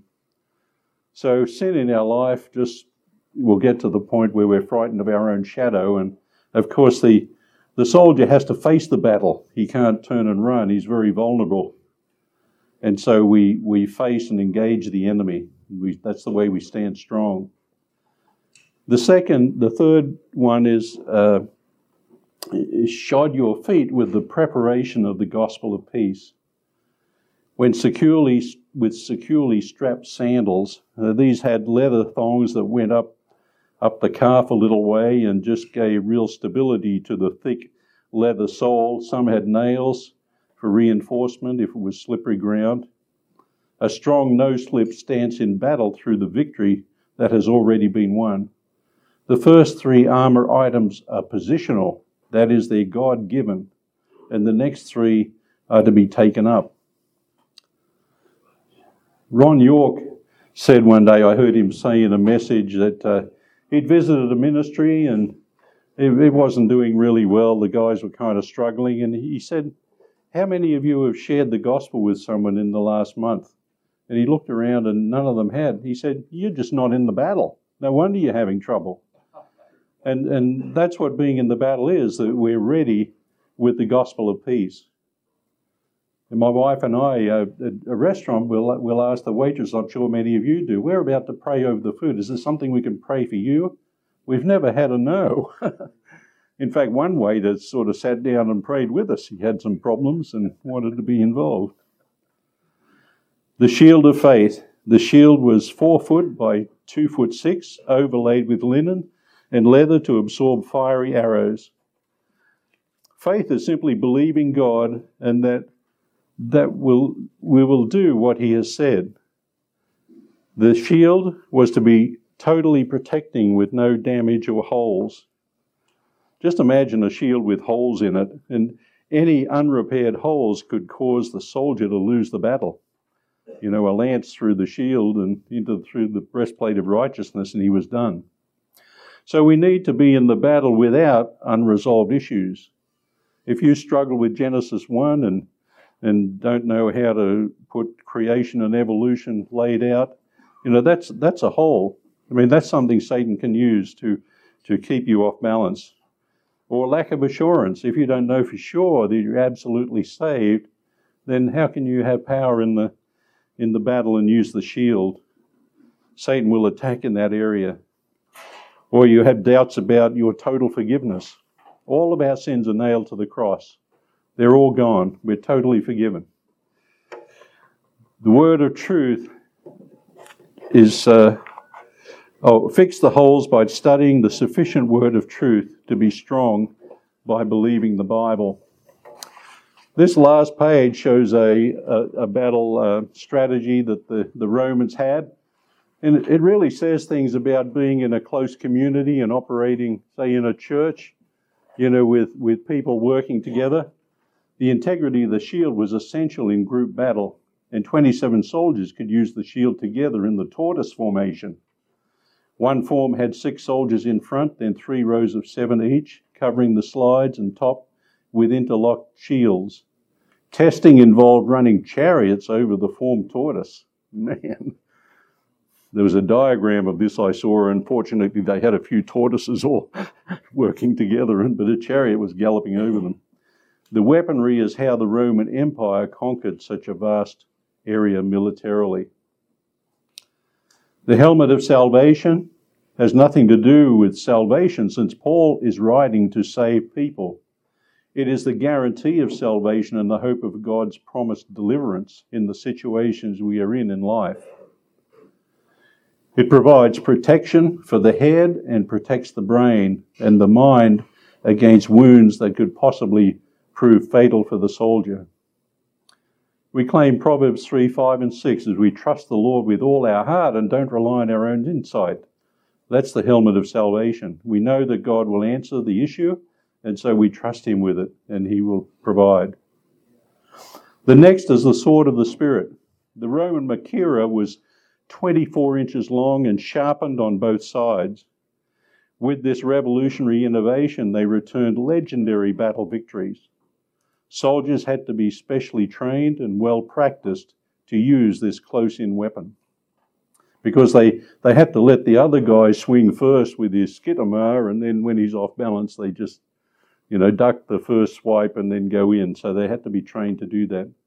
So sin in our life just will get to the point where we're frightened of our own shadow. And of course the, the soldier has to face the battle. He can't turn and run. He's very vulnerable. And so we, we face and engage the enemy. We, that's the way we stand strong. The second, the third one is... Uh, shod your feet with the preparation of the gospel of peace. When securely, with securely strapped sandals, uh, these had leather thongs that went up, up the calf a little way and just gave real stability to the thick leather sole. Some had nails for reinforcement if it was slippery ground. A strong no-slip stance in battle through the victory that has already been won. The first three armour items are positional. That is, they're God-given. And the next three are to be taken up. Ron York said one day, I heard him say in a message that uh, he'd visited a ministry and it, it wasn't doing really well. The guys were kind of struggling. And he said, How many of you have shared the gospel with someone in the last month? And he looked around and none of them had. He said, you're just not in the battle. No wonder you're having trouble. And and that's what being in the battle is, that we're ready with the gospel of peace. And my wife and I, uh, at a restaurant, we'll, we'll ask the waitress, I'm sure many of you do, we're about to pray over the food. Is there something we can pray for you? We've never had a no. In fact, one waiter sort of sat down and prayed with us. He had some problems and wanted to be involved. The shield of faith. The shield was four foot by two foot six, overlaid with linen and leather to absorb fiery arrows. Faith is simply believing God and that that will we will do what he has said. The shield was to be totally protecting with no damage or holes. Just imagine a shield with holes in it, and any unrepaired holes could cause the soldier to lose the battle. You know, a lance through the shield and into through the breastplate of righteousness, and he was done. So we need to be in the battle without unresolved issues. If you struggle with Genesis one and and don't know how to put creation and evolution laid out, you know, that's that's a hole. I mean, that's something Satan can use to, to keep you off balance. Or lack of assurance. If you don't know for sure that you're absolutely saved, then how can you have power in the in the battle and use the shield? Satan will attack in that area. Or you have doubts about your total forgiveness. All of our sins are nailed to the cross. They're all gone. We're totally forgiven. The word of truth is, uh, oh, fix the holes by studying the sufficient word of truth to be strong by believing the Bible. This last page shows a, a, a battle uh, strategy that the, the Romans had. And it, it really says things about being in a close community and operating, say, in a church, you know, with, with people working together. The integrity of the shield was essential in group battle, and twenty-seven soldiers could use the shield together in the tortoise formation. One form had six soldiers in front, then three rows of seven each, covering the slides and top with interlocked shields. Testing involved running chariots over the formed tortoise. Man, there was a diagram of this I saw, and fortunately they had a few tortoises all working together, but a chariot was galloping over them. The weaponry is how the Roman Empire conquered such a vast area militarily. The helmet of salvation has nothing to do with salvation, since Paul is writing to save people. It is the guarantee of salvation and the hope of God's promised deliverance in the situations we are in in life. It provides protection for the head and protects the brain and the mind against wounds that could possibly prove fatal for the soldier. We claim Proverbs three, five and six as we trust the Lord with all our heart and don't rely on our own insight. That's the helmet of salvation. We know that God will answer the issue, and so we trust him with it, and he will provide. The next is the sword of the Spirit. The Roman machaira was twenty-four inches long and sharpened on both sides. With this revolutionary innovation, they returned legendary battle victories. Soldiers had to be specially trained and well practiced to use this close-in weapon, because they, they had to let the other guy swing first with his skittermar, and then when he's off balance, they just, you know, duck the first swipe and then go in. So they had to be trained to do that.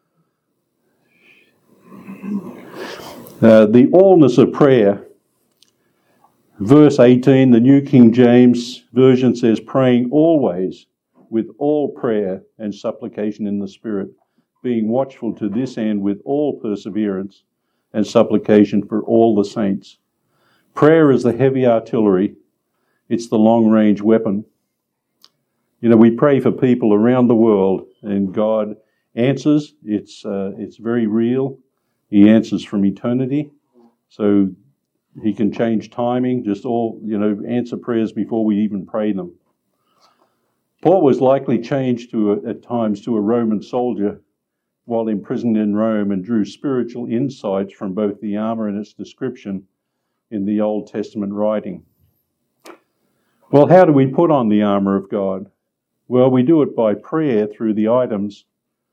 Uh, the allness of prayer. Verse eighteen, the New King James Version says, praying always with all prayer and supplication in the Spirit, being watchful to this end with all perseverance and supplication for all the saints. Prayer is the heavy artillery. It's the long-range weapon. You know, we pray for people around the world, and God answers. It's uh, it's very real. He answers from eternity. So he can change timing, just all, you know, answer prayers before we even pray them. Paul was likely changed to a, at times to a Roman soldier while imprisoned in Rome, and drew spiritual insights from both the armor and its description in the Old Testament writing. Well, how do we put on the armor of God? Well, we do it by prayer through the items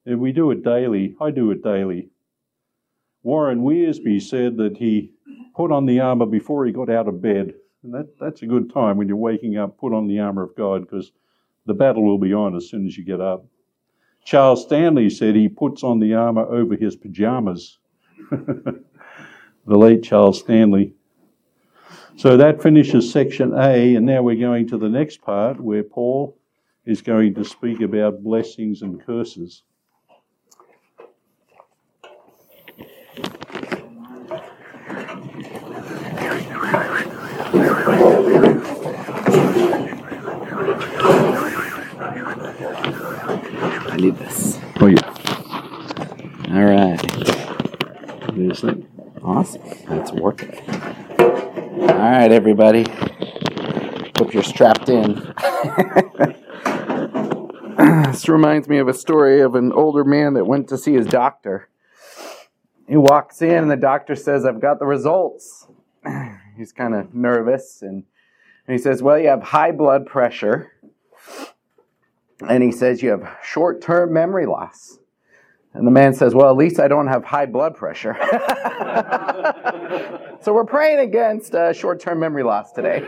And we do it daily. I do it daily. Warren Wiersbe said that he put on the armor before he got out of bed. And that, that's a good time when you're waking up, put on the armor of God, because the battle will be on as soon as you get up. Charles Stanley said he puts on the armor over his pajamas. The late Charles Stanley. So that finishes section A, and now we're going to the next part where Paul is going to speak about blessings and curses. I need this. Oh, yeah. All right. There's that. Awesome. That's working. All right, everybody. Hope you're strapped in. This reminds me of a story of an older man that went to see his doctor. He walks in and the doctor says, "I've got the results." He's kind of nervous and, and he says, "Well, you have high blood pressure." And he says, "You have short-term memory loss." And the man says, "Well, at least I don't have high blood pressure." So we're praying against uh, short-term memory loss today.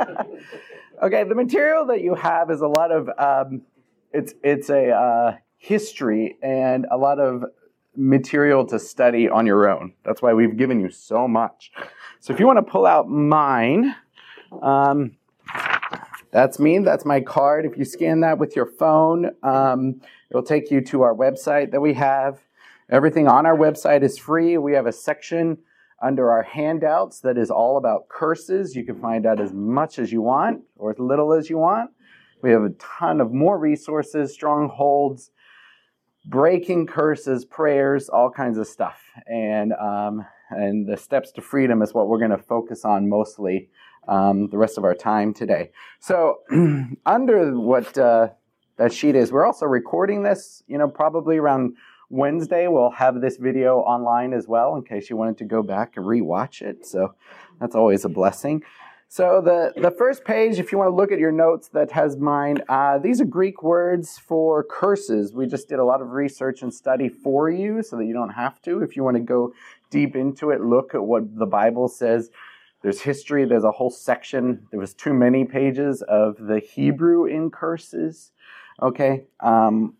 Okay, the material that you have is a lot of, um, it's it's a uh, history and a lot of material to study on your own. That's why we've given you so much. So if you want to pull out mine, um, that's me. That's my card. If you scan that with your phone, um, it'll take you to our website that we have. Everything on our website is free. We have a section under our handouts that is all about curses. You can find out as much as you want or as little as you want. We have a ton of more resources, strongholds, breaking curses, prayers, all kinds of stuff. And um, and the steps to freedom is what we're going to focus on mostly um, the rest of our time today. So under what uh, that sheet is, we're also recording this, you know, probably around Wednesday. We'll have this video online as well in case you wanted to go back and rewatch it. So that's always a blessing. So the, the first page, if you want to look at your notes that has mine, uh, these are Greek words for curses. We just did a lot of research and study for you so that you don't have to. If you want to go deep into it, look at what the Bible says. There's history. There's a whole section. There was too many pages of the Hebrew in curses. Okay. Um,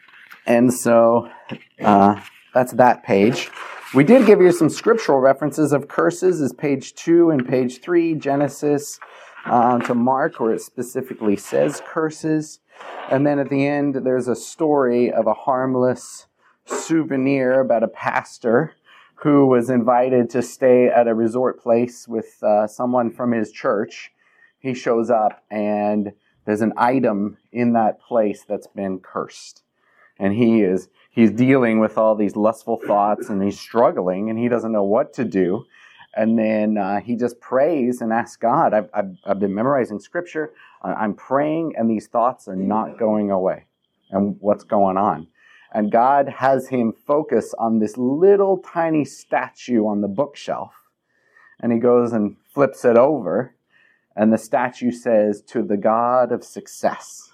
and so uh, that's that page. We did give you some scriptural references of curses is page two and page three, Genesis uh, to Mark, where it specifically says curses. And then at the end, there's a story of a harmless souvenir about a pastor who was invited to stay at a resort place with uh, someone from his church. He shows up and there's an item in that place that's been cursed. And he is he's dealing with all these lustful thoughts and he's struggling and he doesn't know what to do. And then uh, he just prays and asks God. I've, I've, I've been memorizing scripture. I'm praying and these thoughts are not going away. And what's going on? And God has him focus on this little tiny statue on the bookshelf. And he goes and flips it over. And the statue says, "To the God of success."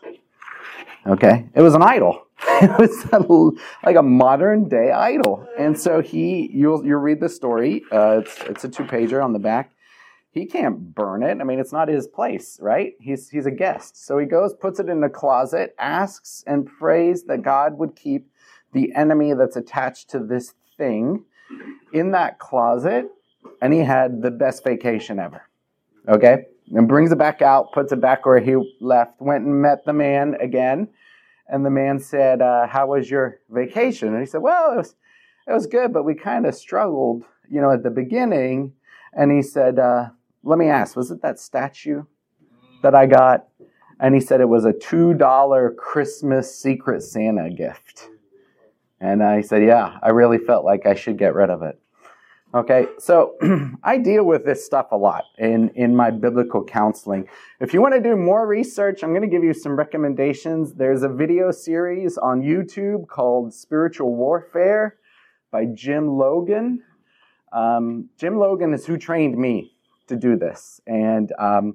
Okay? It was an idol. It was a, like a modern day idol. And so he, you'll, you'll read the story. Uh, it's, it's a two-pager on the back. He can't burn it. I mean, it's not his place, right? He's, he's a guest. So he goes, puts it in a closet, asks and prays that God would keep the enemy that's attached to this thing in that closet. And he had the best vacation ever. Okay? And brings it back out, puts it back where he left, went and met the man again. And the man said, uh, "How was your vacation?" And he said, "Well, it was, it was good, but we kind of struggled, you know, at the beginning." And he said, uh, "Let me ask, was it that statue that I got?" And he said it was a two dollar Christmas Secret Santa gift. And uh, he said, "Yeah, I really felt like I should get rid of it." Okay, so I deal with this stuff a lot in, in my biblical counseling. If you want to do more research, I'm going to give you some recommendations. There's a video series on YouTube called Spiritual Warfare by Jim Logan. Um, Jim Logan is who trained me to do this. And um,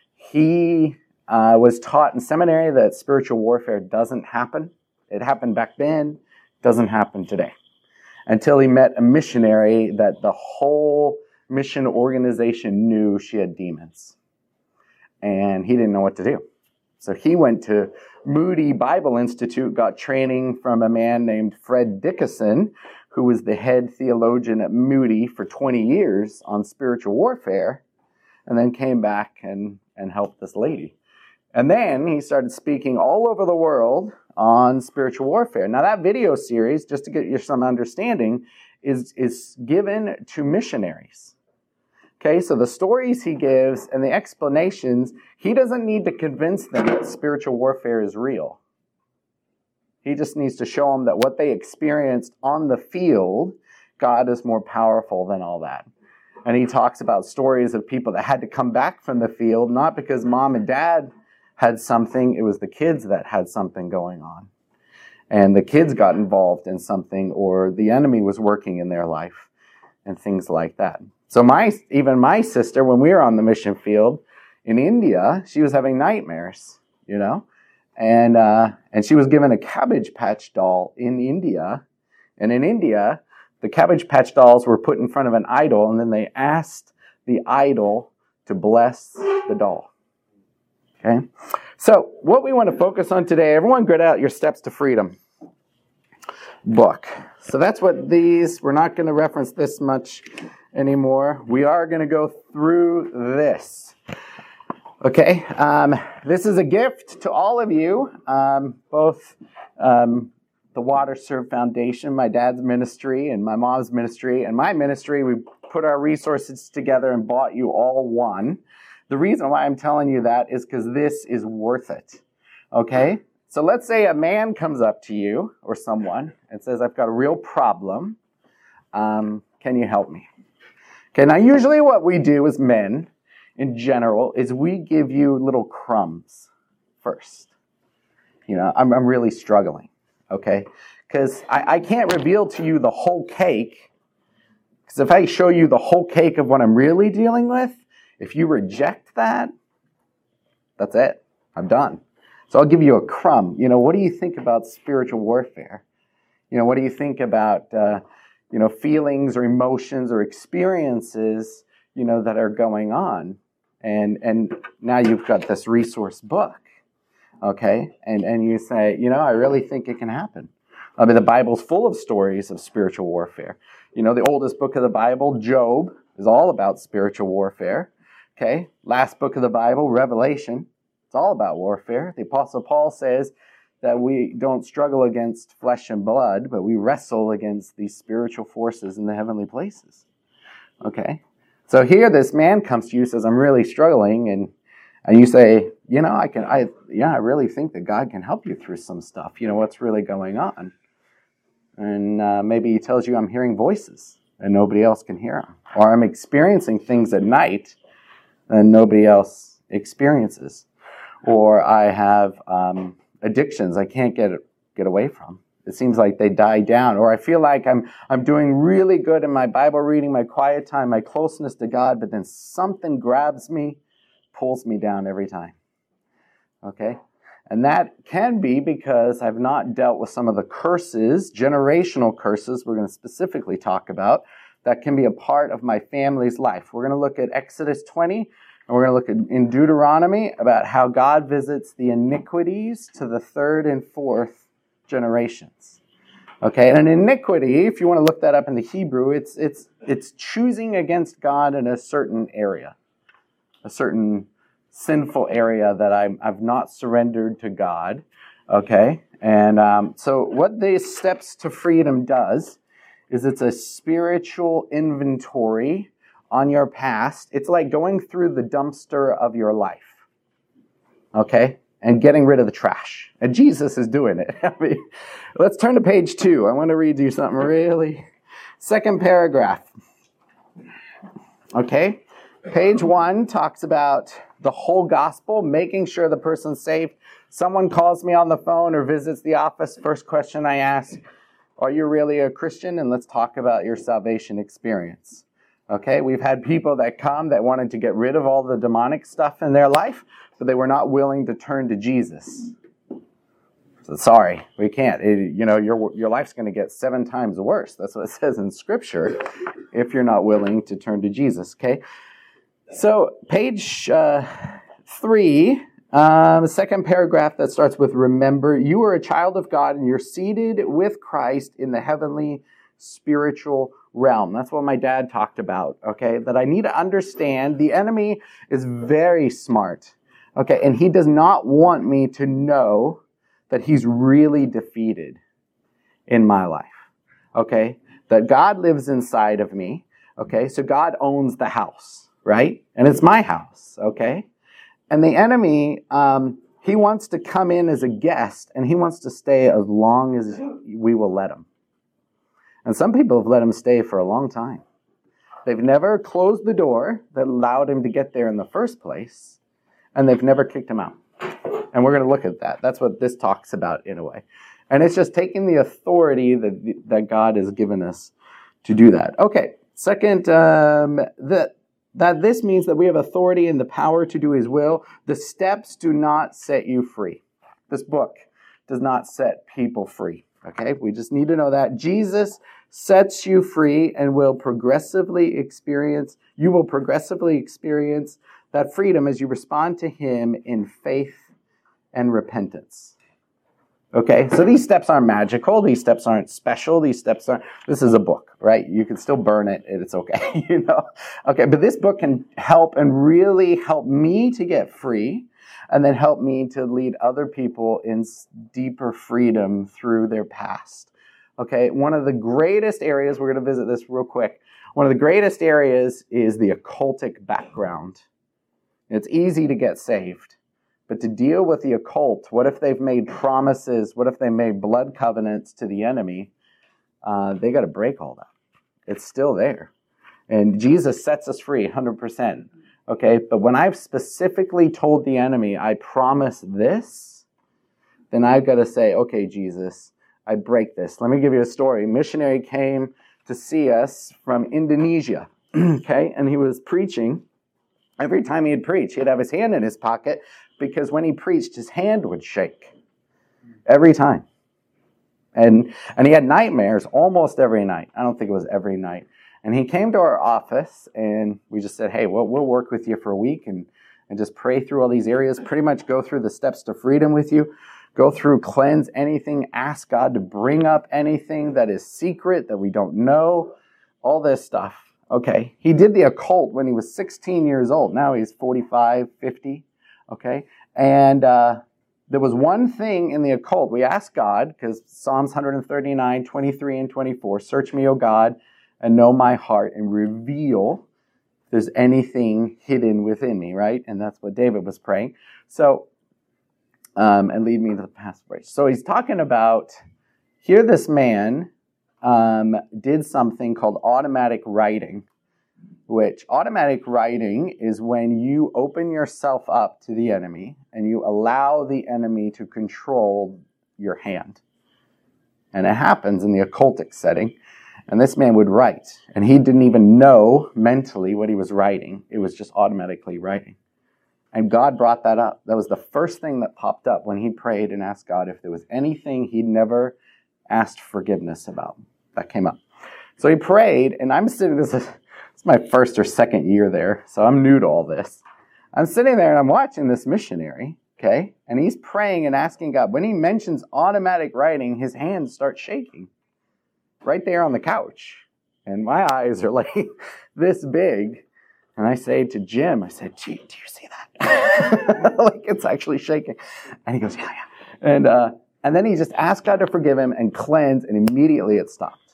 he uh, was taught in seminary that spiritual warfare doesn't happen. It happened back then. Doesn't happen today. Until he met a missionary that the whole mission organization knew she had demons. And he didn't know what to do. So he went to Moody Bible Institute, got training from a man named Fred Dickinson, who was the head theologian at Moody for twenty years on spiritual warfare, and then came back and, and helped this lady. And then he started speaking all over the world on spiritual warfare. Now that video series, just to get you some understanding, is, is given to missionaries. Okay, so the stories he gives and the explanations, he doesn't need to convince them that spiritual warfare is real. He just needs to show them that what they experienced on the field, God is more powerful than all that. And he talks about stories of people that had to come back from the field, not because mom and dad had something, it was the kids that had something going on. And the kids got involved in something, or the enemy was working in their life, and things like that. So my, even my sister, when we were on the mission field in India, she was having nightmares, you know, and uh, and she was given a Cabbage Patch doll in India. And in India, the Cabbage Patch dolls were put in front of an idol, and then they asked the idol to bless the doll. Okay, so what we want to focus on today, everyone get out your Steps to Freedom book. So that's what these, we're not going to reference this much anymore. We are going to go through this. Okay, um, this is a gift to all of you, um, both um, the Water Serve Foundation, my dad's ministry, and my mom's ministry, and my ministry. We put our resources together and bought you all one. The reason why I'm telling you that is because this is worth it. Okay? So let's say a man comes up to you or someone and says, I've got a real problem. Um, can you help me? Okay, now usually what we do as men in general is we give you little crumbs first. You know, I'm, I'm really struggling. Okay? Because I, I can't reveal to you the whole cake. Because if I show you the whole cake of what I'm really dealing with, if you reject that, that's it. I'm done. So I'll give you a crumb. You know, what do you think about spiritual warfare? You know, what do you think about, uh, you know, feelings or emotions or experiences, you know, that are going on? And and now you've got this resource book, okay? And and you say, you know, I really think it can happen. I mean, the Bible's full of stories of spiritual warfare. You know, the oldest book of the Bible, Job, is all about spiritual warfare. Okay, last book of the Bible, Revelation, it's all about warfare. The Apostle Paul says that we don't struggle against flesh and blood, but we wrestle against these spiritual forces in the heavenly places. Okay, so here this man comes to you and says, I'm really struggling, and and you say, you know, I can, I yeah, I really think that God can help you through some stuff. You know, what's really going on? And uh, maybe he tells you, I'm hearing voices, and nobody else can hear them. Or I'm experiencing things at night and nobody else experiences. Or I have um, addictions I can't get get away from. It seems like they die down. Or I feel like I'm I'm doing really good in my Bible reading, my quiet time, my closeness to God, but then something grabs me, pulls me down every time. Okay? And that can be because I've not dealt with some of the curses, generational curses we're going to specifically talk about, that can be a part of my family's life. We're going to look at Exodus twenty, and we're going to look at, in Deuteronomy, about how God visits the iniquities to the third and fourth generations. Okay, and an iniquity, if you want to look that up in the Hebrew, it's it's it's choosing against God in a certain area, a certain sinful area that I'm, I've not surrendered to God. Okay, and um, so what these Steps to Freedom does is it's a spiritual inventory on your past. It's like going through the dumpster of your life, okay, and getting rid of the trash. And Jesus is doing it. I mean, let's turn to page two. I want to read you something really. Second paragraph. Okay, page one talks about the whole gospel, making sure the person's saved. Someone calls me on the phone or visits the office. First question I ask, are you really a Christian? And let's talk about your salvation experience. Okay, we've had people that come that wanted to get rid of all the demonic stuff in their life, but they were not willing to turn to Jesus. So sorry, we can't. It, you know, your your life's going to get seven times worse. That's what it says in Scripture if you're not willing to turn to Jesus, okay? So page uh, three, um, the second paragraph that starts with, remember, you are a child of God and you're seated with Christ in the heavenly spiritual realm. That's what my dad talked about, okay? That I need to understand the enemy is very smart, okay? And he does not want me to know that he's really defeated in my life, okay? That God lives inside of me, okay? So God owns the house, right? And it's my house, okay? And the enemy, um, he wants to come in as a guest, and he wants to stay as long as we will let him. And some people have let him stay for a long time. They've never closed the door that allowed him to get there in the first place, and they've never kicked him out. And we're going to look at that. That's what this talks about in a way. And it's just taking the authority that that God has given us to do that. Okay, second, um, that, that this means that we have authority and the power to do his will. The steps do not set you free. This book does not set people free. Okay, we just need to know that. Jesus sets you free and will progressively experience, you will progressively experience that freedom as you respond to him in faith and repentance. Okay, so these steps aren't magical. These steps aren't special. These steps aren't, this is a book, right? You can still burn it and it's okay, you know? Okay, but this book can help and really help me to get free and then help me to lead other people in deeper freedom through their past. Okay, one of the greatest areas, we're going to visit this real quick. One of the greatest areas is the occultic background. It's easy to get saved. But to deal with the occult, what if they've made promises? What if they made blood covenants to the enemy? Uh, they got to break all that. It's still there. And Jesus sets us free one hundred percent. Okay, but when I've specifically told the enemy, I promise this, then I've got to say, okay, Jesus, I break this. Let me give you a story. A missionary came to see us from Indonesia, okay, and he was preaching. Every time he'd preach, he'd have his hand in his pocket because when he preached, his hand would shake. Every time. And, and he had nightmares almost every night. I don't think it was every night. And he came to our office, and we just said, hey, well, we'll work with you for a week and, and just pray through all these areas, pretty much go through the steps to freedom with you, go through, cleanse anything, ask God to bring up anything that is secret, that we don't know, all this stuff. Okay, he did the occult when he was sixteen years old. Now he's forty-five, fifty, okay? And uh, there was one thing in the occult. We asked God, because Psalms one thirty-nine, twenty-three and twenty-four, search me, O God, and know my heart, and reveal if there's anything hidden within me, right? And that's what David was praying. So, um, and lead me to the path of grace. So he's talking about, here this man um, did something called automatic writing, which automatic writing is when you open yourself up to the enemy and you allow the enemy to control your hand. And it happens in the occultic setting. And this man would write, and he didn't even know mentally what he was writing. It was just automatically writing. And God brought that up. That was the first thing that popped up when he prayed and asked God if there was anything he'd never asked forgiveness about. That came up. So he prayed, and I'm sitting, this is, this is my first or second year there, so I'm new to all this. I'm sitting there and I'm watching this missionary, okay? And he's praying and asking God. When he mentions automatic writing, his hands start shaking. Right there on the couch. And my eyes are like this big. And I say to Jim, I said, gee, do you see that? Like it's actually shaking. And he goes, yeah, yeah. And, uh, and then he just asked God to forgive him and cleanse, and immediately it stopped.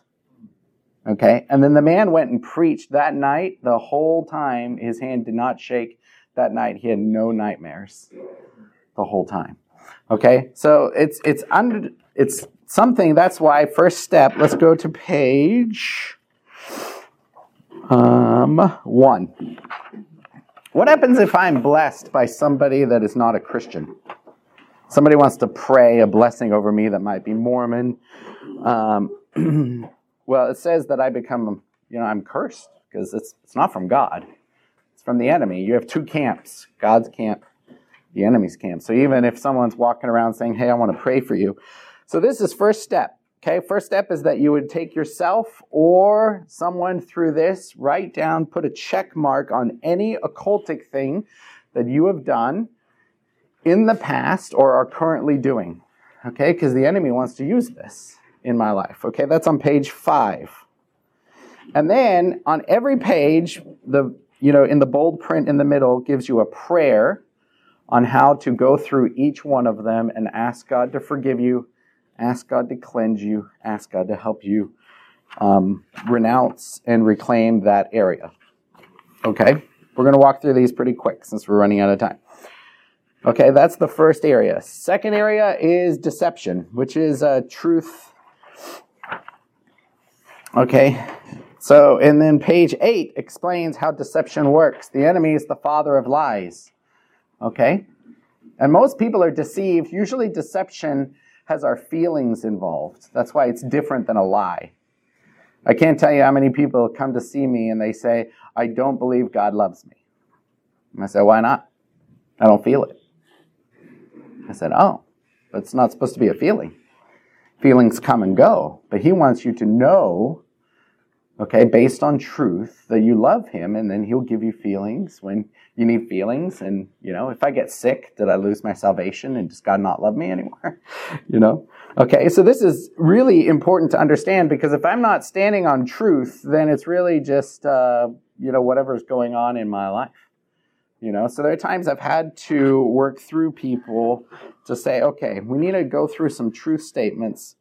Okay? And then the man went and preached that night. The whole time, his hand did not shake. That night, he had no nightmares the whole time. Okay? So it's, it's under, it's, something, that's why, first step, let's go to page um, one. What happens if I'm blessed by somebody that is not a Christian? Somebody wants to pray a blessing over me that might be Mormon. Um, well, it says that I become, you know, I'm cursed because it's, it's not from God. It's from the enemy. You have two camps, God's camp the enemy's camp. So even if someone's walking around saying, hey, I want to pray for you. So this is first step. Okay, first step is that you would take yourself or someone through this, write down, put a check mark on any occultic thing that you have done in the past or are currently doing. Okay, because the enemy wants to use this in my life. Okay, that's on page five. And then on every page, the you know, in the bold print in the middle gives you a prayer on how to go through each one of them and ask God to forgive you, ask God to cleanse you, ask God to help you um, renounce and reclaim that area. Okay, we're going to walk through these pretty quick since we're running out of time. Okay, that's the first area. Second area is deception, which is uh, truth. Okay, so and then page eight explains how deception works. The enemy is the father of lies. Okay, and most people are deceived. Usually deception has our feelings involved. That's why it's different than a lie. I can't tell you how many people come to see me and they say, I don't believe God loves me. And I say, why not? I don't feel it. I said, oh, but it's not supposed to be a feeling. Feelings come and go, but he wants you to know, okay, based on truth, that you love him, and then he'll give you feelings when you need feelings. And, you know, if I get sick, did I lose my salvation and does God not love me anymore? You know? Okay, so this is really important to understand, because if I'm not standing on truth, then it's really just, uh, you know, whatever's going on in my life. You know, so there are times I've had to work through people to say, okay, we need to go through some truth statements.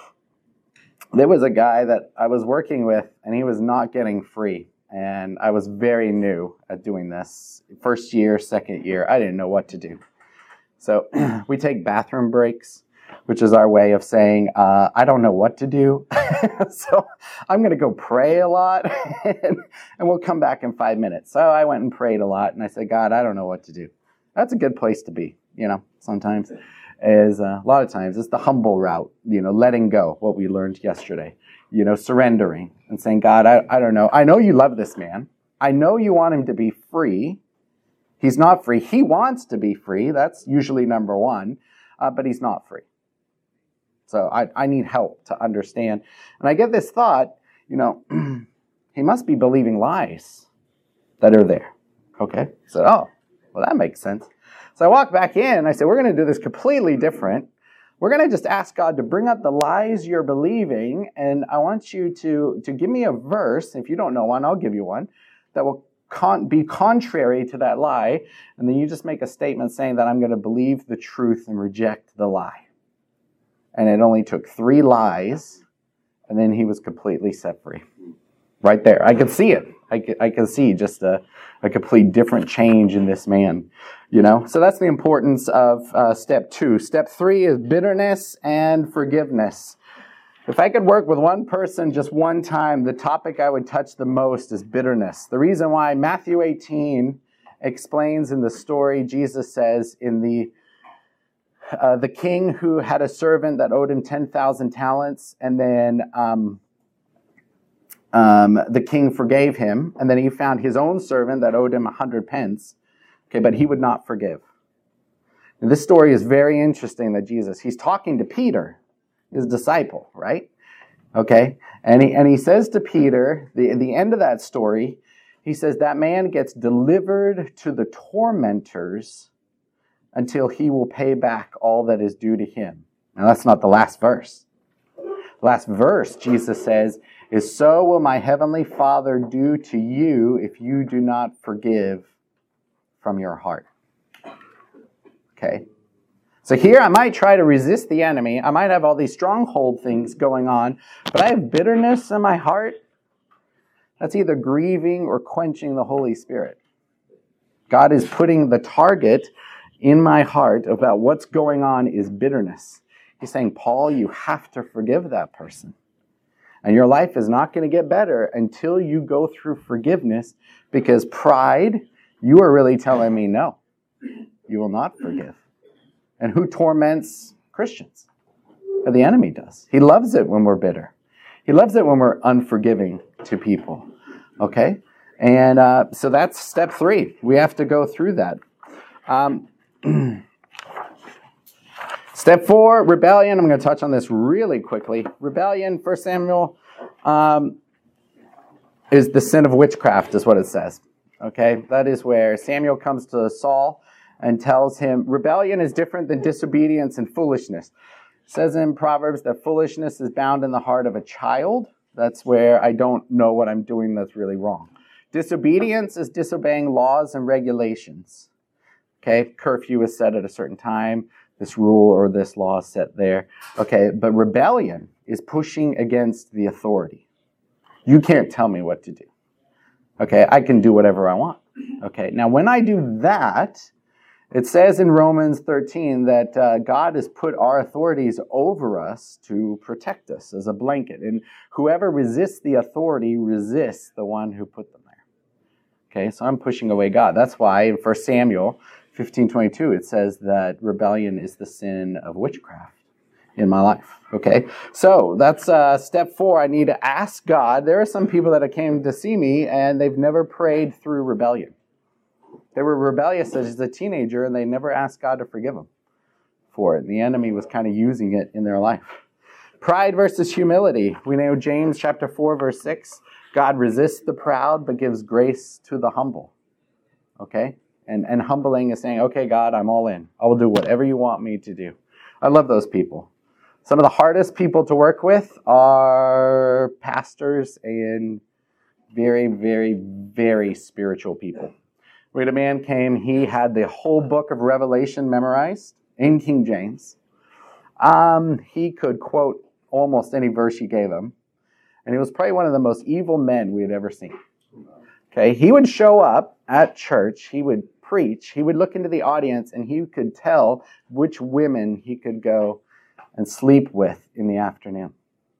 There was a guy that I was working with, and he was not getting free. And I was very new at doing this. First year, second year, I didn't know what to do. So we take bathroom breaks, which is our way of saying, uh, I don't know what to do. So I'm going to go pray a lot, and, and we'll come back in five minutes. So I went and prayed a lot, and I said, God, I don't know what to do. That's a good place to be, you know, sometimes. Is uh, a lot of times it's the humble route, you know, letting go, what we learned yesterday, you know, surrendering and saying, God, I, I don't know. I know you love this man. I know you want him to be free. He's not free. He wants to be free. That's usually number one, uh, but he's not free. So I, I need help to understand. And I get this thought, you know, he must be believing lies that are there. Okay. So, oh, well, that makes sense. So I walk back in, I say, we're going to do this completely different. We're going to just ask God to bring up the lies you're believing, and I want you to, to give me a verse. If you don't know one, I'll give you one, that will con- be contrary to that lie, and then you just make a statement saying that I'm going to believe the truth and reject the lie. And it only took three lies, and then he was completely set free. Right there. I could see it. I could, I could see just a, a complete different change in this man, you know? So that's the importance of uh, step two. Step three is bitterness and forgiveness. If I could work with one person just one time, the topic I would touch the most is bitterness. The reason why Matthew eighteen explains in the story, Jesus says in the uh, the king who had a servant that owed him ten thousand talents, and then um, Um, the king forgave him, and then he found his own servant that owed him a hundred pence. Okay, but he would not forgive. And this story is very interesting that Jesus, he's talking to Peter, his disciple, right? Okay, and he and he says to Peter, the the end of that story, he says that man gets delivered to the tormentors until he will pay back all that is due to him. Now that's not the last verse. The last verse, Jesus says, is so will my heavenly Father do to you if you do not forgive from your heart. Okay? So here I might try to resist the enemy. I might have all these stronghold things going on, but I have bitterness in my heart. That's either grieving or quenching the Holy Spirit. God is putting the target in my heart about what's going on is bitterness. He's saying, Paul, you have to forgive that person. And your life is not going to get better until you go through forgiveness, because pride, you are really telling me, no, you will not forgive. And who torments Christians? Or the enemy does. He loves it when we're bitter. He loves it when we're unforgiving to people. Okay? And uh, so that's step three. We have to go through that. Um, Step four, rebellion. I'm going to touch on this really quickly. Rebellion, First Samuel, um, is the sin of witchcraft, is what it says. Okay, that is where Samuel comes to Saul and tells him rebellion is different than disobedience and foolishness. It says in Proverbs that foolishness is bound in the heart of a child. That's where I don't know what I'm doing that's really wrong. Disobedience is disobeying laws and regulations. Okay, curfew is set at a certain time. This rule or this law is set there. Okay, but rebellion is pushing against the authority. You can't tell me what to do. Okay, I can do whatever I want. Okay, now when I do that, it says in Romans thirteen that uh, God has put our authorities over us to protect us as a blanket. And whoever resists the authority resists the one who put them there. Okay, so I'm pushing away God. That's why in First Samuel fifteen twenty-two it says that rebellion is the sin of witchcraft in my life. Okay, so that's uh, step four. I need to ask God. There are some people that came to see me and they've never prayed through rebellion. They were rebellious as a teenager and they never asked God to forgive them for it. The enemy was kind of using it in their life. Pride versus humility. We know James chapter four verse six. God resists the proud but gives grace to the humble. Okay? And, and humbling is saying, okay, God, I'm all in. I will do whatever you want me to do. I love those people. Some of the hardest people to work with are pastors and very, very, very spiritual people. We had a man came, he had the whole book of Revelation memorized in King James. Um, he could quote almost any verse you gave him. And he was probably one of the most evil men we had ever seen. Okay, he would show up at church, he would preach, he would look into the audience, and he could tell which women he could go and sleep with in the afternoon.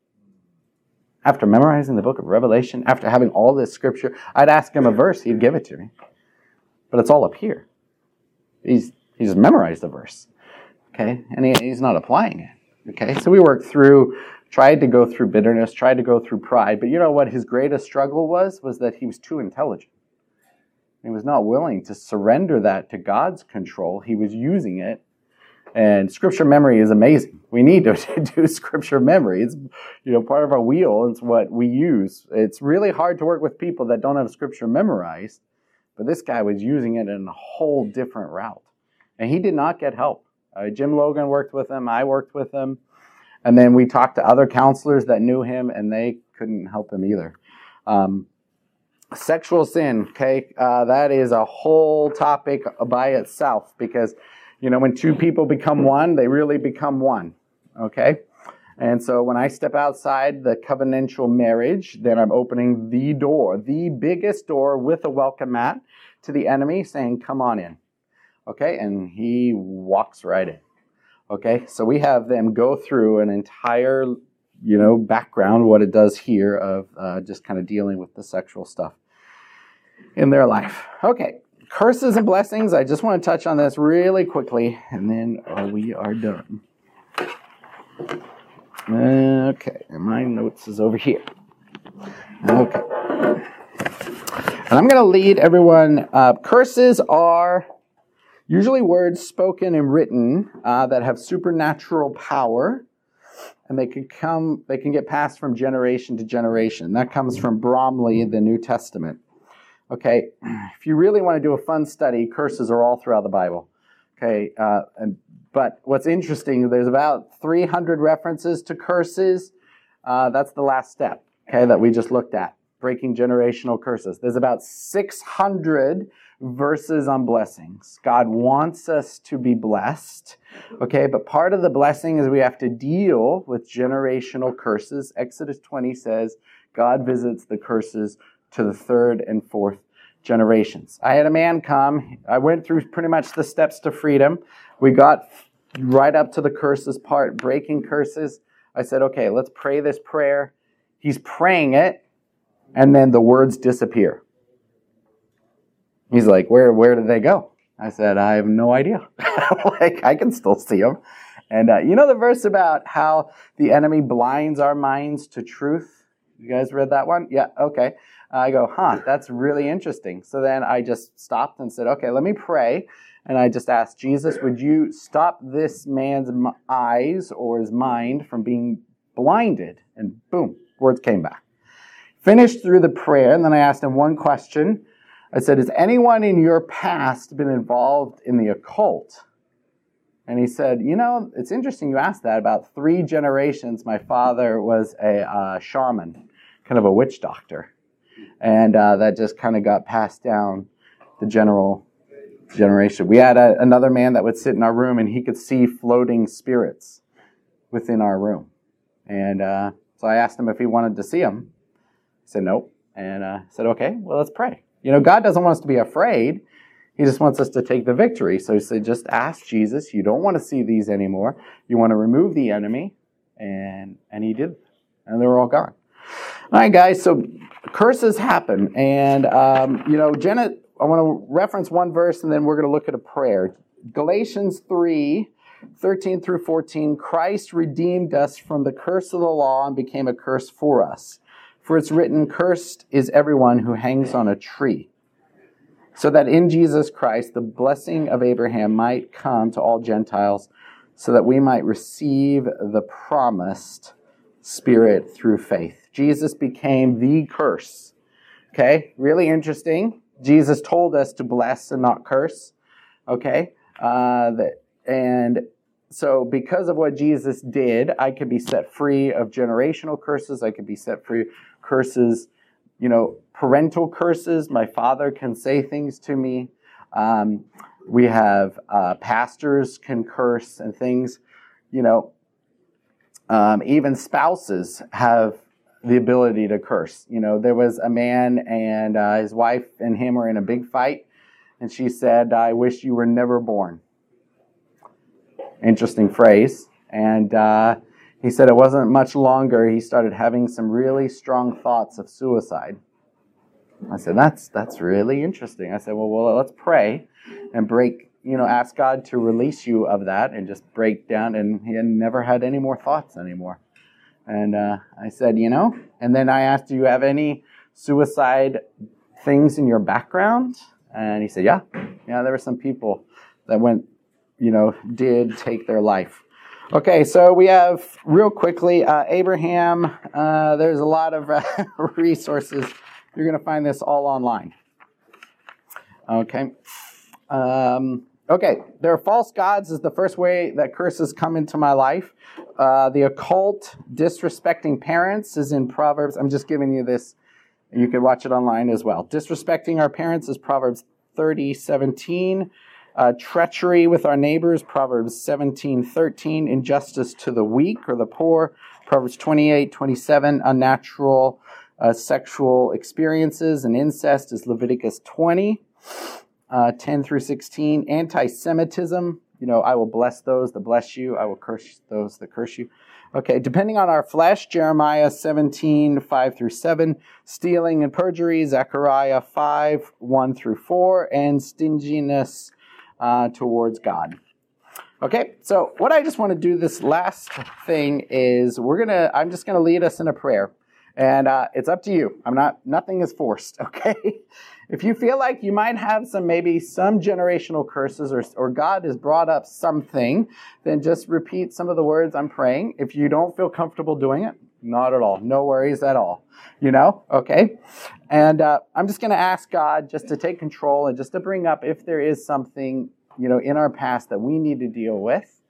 After memorizing the book of Revelation, after having all this scripture, I'd ask him a verse, he'd give it to me. But it's all up here. He's he's memorized the verse. Okay? And he, he's not applying it. Okay? So we worked through, tried to go through bitterness, tried to go through pride. But you know what his greatest struggle was? Was that he was too intelligent. He was not willing to surrender that to God's control. He was using it. And scripture memory is amazing. We need to do scripture memory. It's, you know, part of our wheel. It's what we use. It's really hard to work with people that don't have scripture memorized. But this guy was using it in a whole different route. And he did not get help. Uh, Jim Logan worked with him. I worked with him. And then we talked to other counselors that knew him, and they couldn't help him either. Um, sexual sin, okay? Uh, that is a whole topic by itself because, you know, when two people become one, they really become one, okay? And so when I step outside the covenantal marriage, then I'm opening the door, the biggest door with a welcome mat to the enemy saying, come on in. Okay, and he walks right in. Okay, so we have them go through an entire, you know, background, what it does here of uh, just kind of dealing with the sexual stuff in their life. Okay, curses and blessings. I just want to touch on this really quickly, and then uh, we are done. Okay, and my notes is over here. Okay. And I'm going to lead everyone. Uh, curses are usually words spoken and written uh, that have supernatural power, and they can come. They can get passed from generation to generation. That comes from Bromley, the New Testament. Okay, if you really want to do a fun study, curses are all throughout the Bible. Okay, uh, and But what's interesting, there's about three hundred references to curses. Uh, that's the last step, okay, that we just looked at, breaking generational curses. There's about six hundred verses on blessings. God wants us to be blessed, okay, but part of the blessing is we have to deal with generational curses. Exodus twenty says God visits the curses to the third and fourth generations. I had a man come. I went through pretty much the steps to freedom. We got right up to the curses part, breaking curses. I said, okay, let's pray this prayer. He's praying it, and then the words disappear. He's like, where where did they go? I said, I have no idea. Like, I can still see them. And uh, you know the verse about how the enemy blinds our minds to truth? You guys read that one? Yeah, okay. I go, huh, that's really interesting. So then I just stopped and said, okay, let me pray. And I just asked, Jesus, would you stop this man's eyes or his mind from being blinded? And boom, words came back. Finished through the prayer, and then I asked him one question. I said, has anyone in your past been involved in the occult? And he said, you know, it's interesting you asked that. About three generations, my father was a uh, shaman, kind of a witch doctor. And uh, that just kind of got passed down the general generation. We had a, another man that would sit in our room, and he could see floating spirits within our room. And uh, so I asked him if he wanted to see them. He said, nope. And I uh, said, okay, well, let's pray. You know, God doesn't want us to be afraid. He just wants us to take the victory. So he said, just ask Jesus. You don't want to see these anymore. You want to remove the enemy. And and he did. And they were all gone. All right, guys. So curses happen. And, um, you know, Jenna, I want to reference one verse, and then we're going to look at a prayer. Galatians three, thirteen through fourteen. Christ redeemed us from the curse of the law and became a curse for us. For it's written, cursed is everyone who hangs on a tree, so that in Jesus Christ the blessing of Abraham might come to all Gentiles, so that we might receive the promised Spirit through faith. Jesus became the curse. Okay, really interesting. Jesus told us to bless and not curse. Okay, uh, that, and so because of what Jesus did, I could be set free of generational curses. I could be set free of curses, you know, parental curses. My father can say things to me. Um, we have uh, pastors can curse and things. You know, um, even spouses have the ability to curse. You know, there was a man and uh, his wife and him were in a big fight, and she said, "I wish you were never born." Interesting phrase. And uh, he said it wasn't much longer. He started having some really strong thoughts of suicide. I said, that's that's really interesting. I said, well, well, let's pray and break, you know, ask God to release you of that and just break down. And he had never had any more thoughts anymore. And uh, I said, you know, and then I asked, do you have any suicide things in your background? And he said, yeah, yeah, there were some people that went, you know, did take their life. Okay, so we have, real quickly, uh, Abraham. Uh, there's a lot of uh, resources. You're going to find this all online. Okay. Um, okay, there are false gods is the first way that curses come into my life. Uh, the occult, disrespecting parents is in Proverbs. I'm just giving you this. You can watch it online as well. Disrespecting our parents is Proverbs thirty seventeen. Uh, treachery with our neighbors, Proverbs seventeen thirteen. Injustice to the weak or the poor, Proverbs twenty-eight twenty-seven. Unnatural uh, sexual experiences and incest is Leviticus twenty, uh, ten through sixteen. Anti-Semitism, you know, I will bless those that bless you. I will curse those that curse you. Okay, depending on our flesh, Jeremiah seventeen, five through seven. Stealing and perjury, Zechariah five, one through four. And stinginess Uh, towards God. Okay, so what I just want to do this last thing is we're gonna. I'm just gonna lead us in a prayer, and uh, it's up to you. I'm not. Nothing is forced. Okay, if you feel like you might have some maybe some generational curses or or God has brought up something, then just repeat some of the words I'm praying. If you don't feel comfortable doing it, not at all. No worries at all. You know, okay? And uh, I'm just going to ask God just to take control and just to bring up if there is something, you know, in our past that we need to deal with.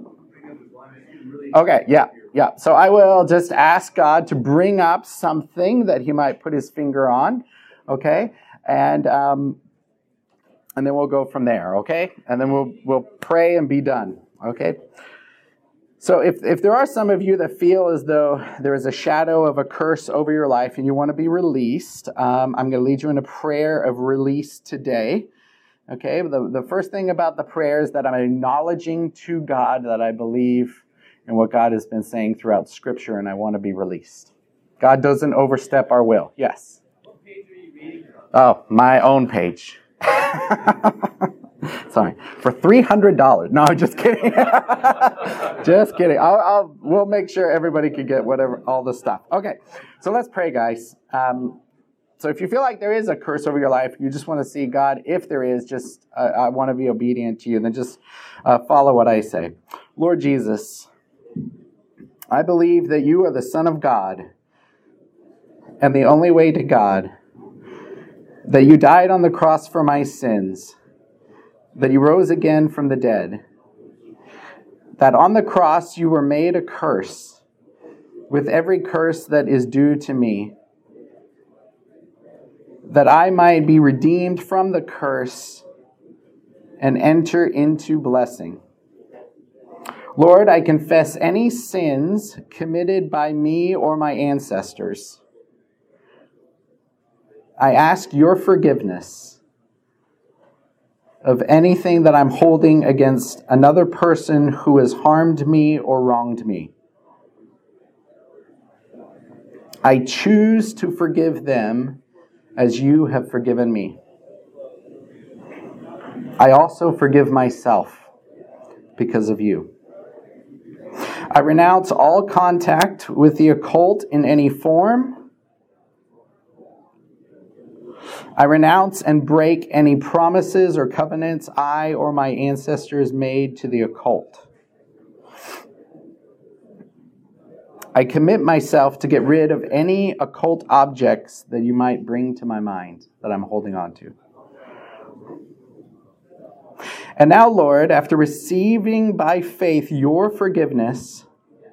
Okay, yeah, yeah. So I will just ask God to bring up something that he might put his finger on, okay? And um, and then we'll go from there, okay? And then we'll we'll pray and be done, okay? So if, if there are some of you that feel as though there is a shadow of a curse over your life and you want to be released, um, I'm going to lead you in a prayer of release today. Okay, the, the first thing about the prayer is that I'm acknowledging to God that I believe in what God has been saying throughout Scripture and I want to be released. God doesn't overstep our will. Yes? What page are you reading from? Oh, my own page. Sorry, for three hundred dollars. No, just kidding. Just kidding. I'll, I'll, we'll make sure everybody can get whatever, all the stuff. Okay, so let's pray, guys. Um, So if you feel like there is a curse over your life, you just want to see God, if there is, just uh, I want to be obedient to you, then just uh, follow what I say. Lord Jesus, I believe that you are the Son of God and the only way to God, that you died on the cross for my sins, that you rose again from the dead, that on the cross you were made a curse with every curse that is due to me, that I might be redeemed from the curse and enter into blessing. Lord, I confess any sins committed by me or my ancestors. I ask your forgiveness of anything that I'm holding against another person who has harmed me or wronged me. I choose to forgive them as you have forgiven me. I also forgive myself because of you. I renounce all contact with the occult in any form. I renounce and break any promises or covenants I or my ancestors made to the occult. I commit myself to get rid of any occult objects that you might bring to my mind that I'm holding on to. And now, Lord, after receiving by faith your forgiveness,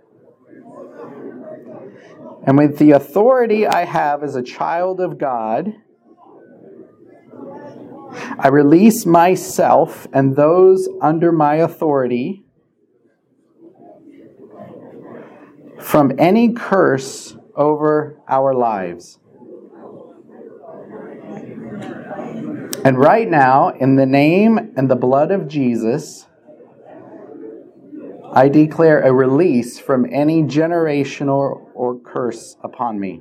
and with the authority I have as a child of God, I release myself and those under my authority from any curse over our lives. And right now, in the name and the blood of Jesus, I declare a release from any generational or curse upon me.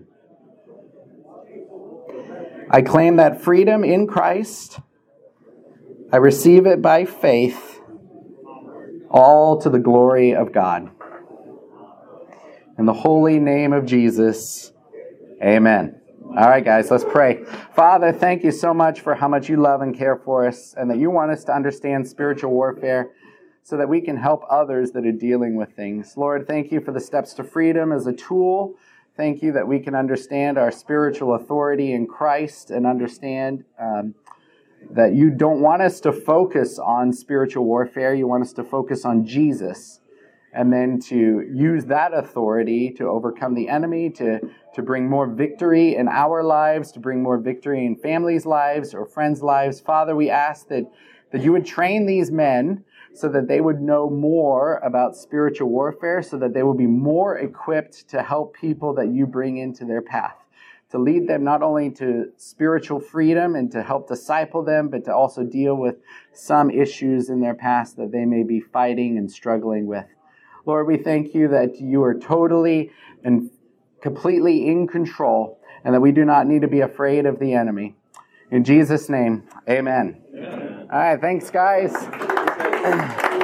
I claim that freedom in Christ. I receive it by faith, all to the glory of God. In the holy name of Jesus, amen. All right, guys, let's pray. Father, thank you so much for how much you love and care for us, and that you want us to understand spiritual warfare so that we can help others that are dealing with things. Lord, thank you for the steps to freedom as a tool. Thank you that we can understand our spiritual authority in Christ and understand um, that you don't want us to focus on spiritual warfare. You want us to focus on Jesus, and then to use that authority to overcome the enemy, to, to bring more victory in our lives, to bring more victory in families' lives or friends' lives. Father, we ask that, that you would train these men so that they would know more about spiritual warfare, so that they will be more equipped to help people that you bring into their path, to lead them not only to spiritual freedom and to help disciple them, but to also deal with some issues in their past that they may be fighting and struggling with. Lord, we thank you that you are totally and completely in control, and that we do not need to be afraid of the enemy. In Jesus' name, amen. Amen. All right, thanks, guys.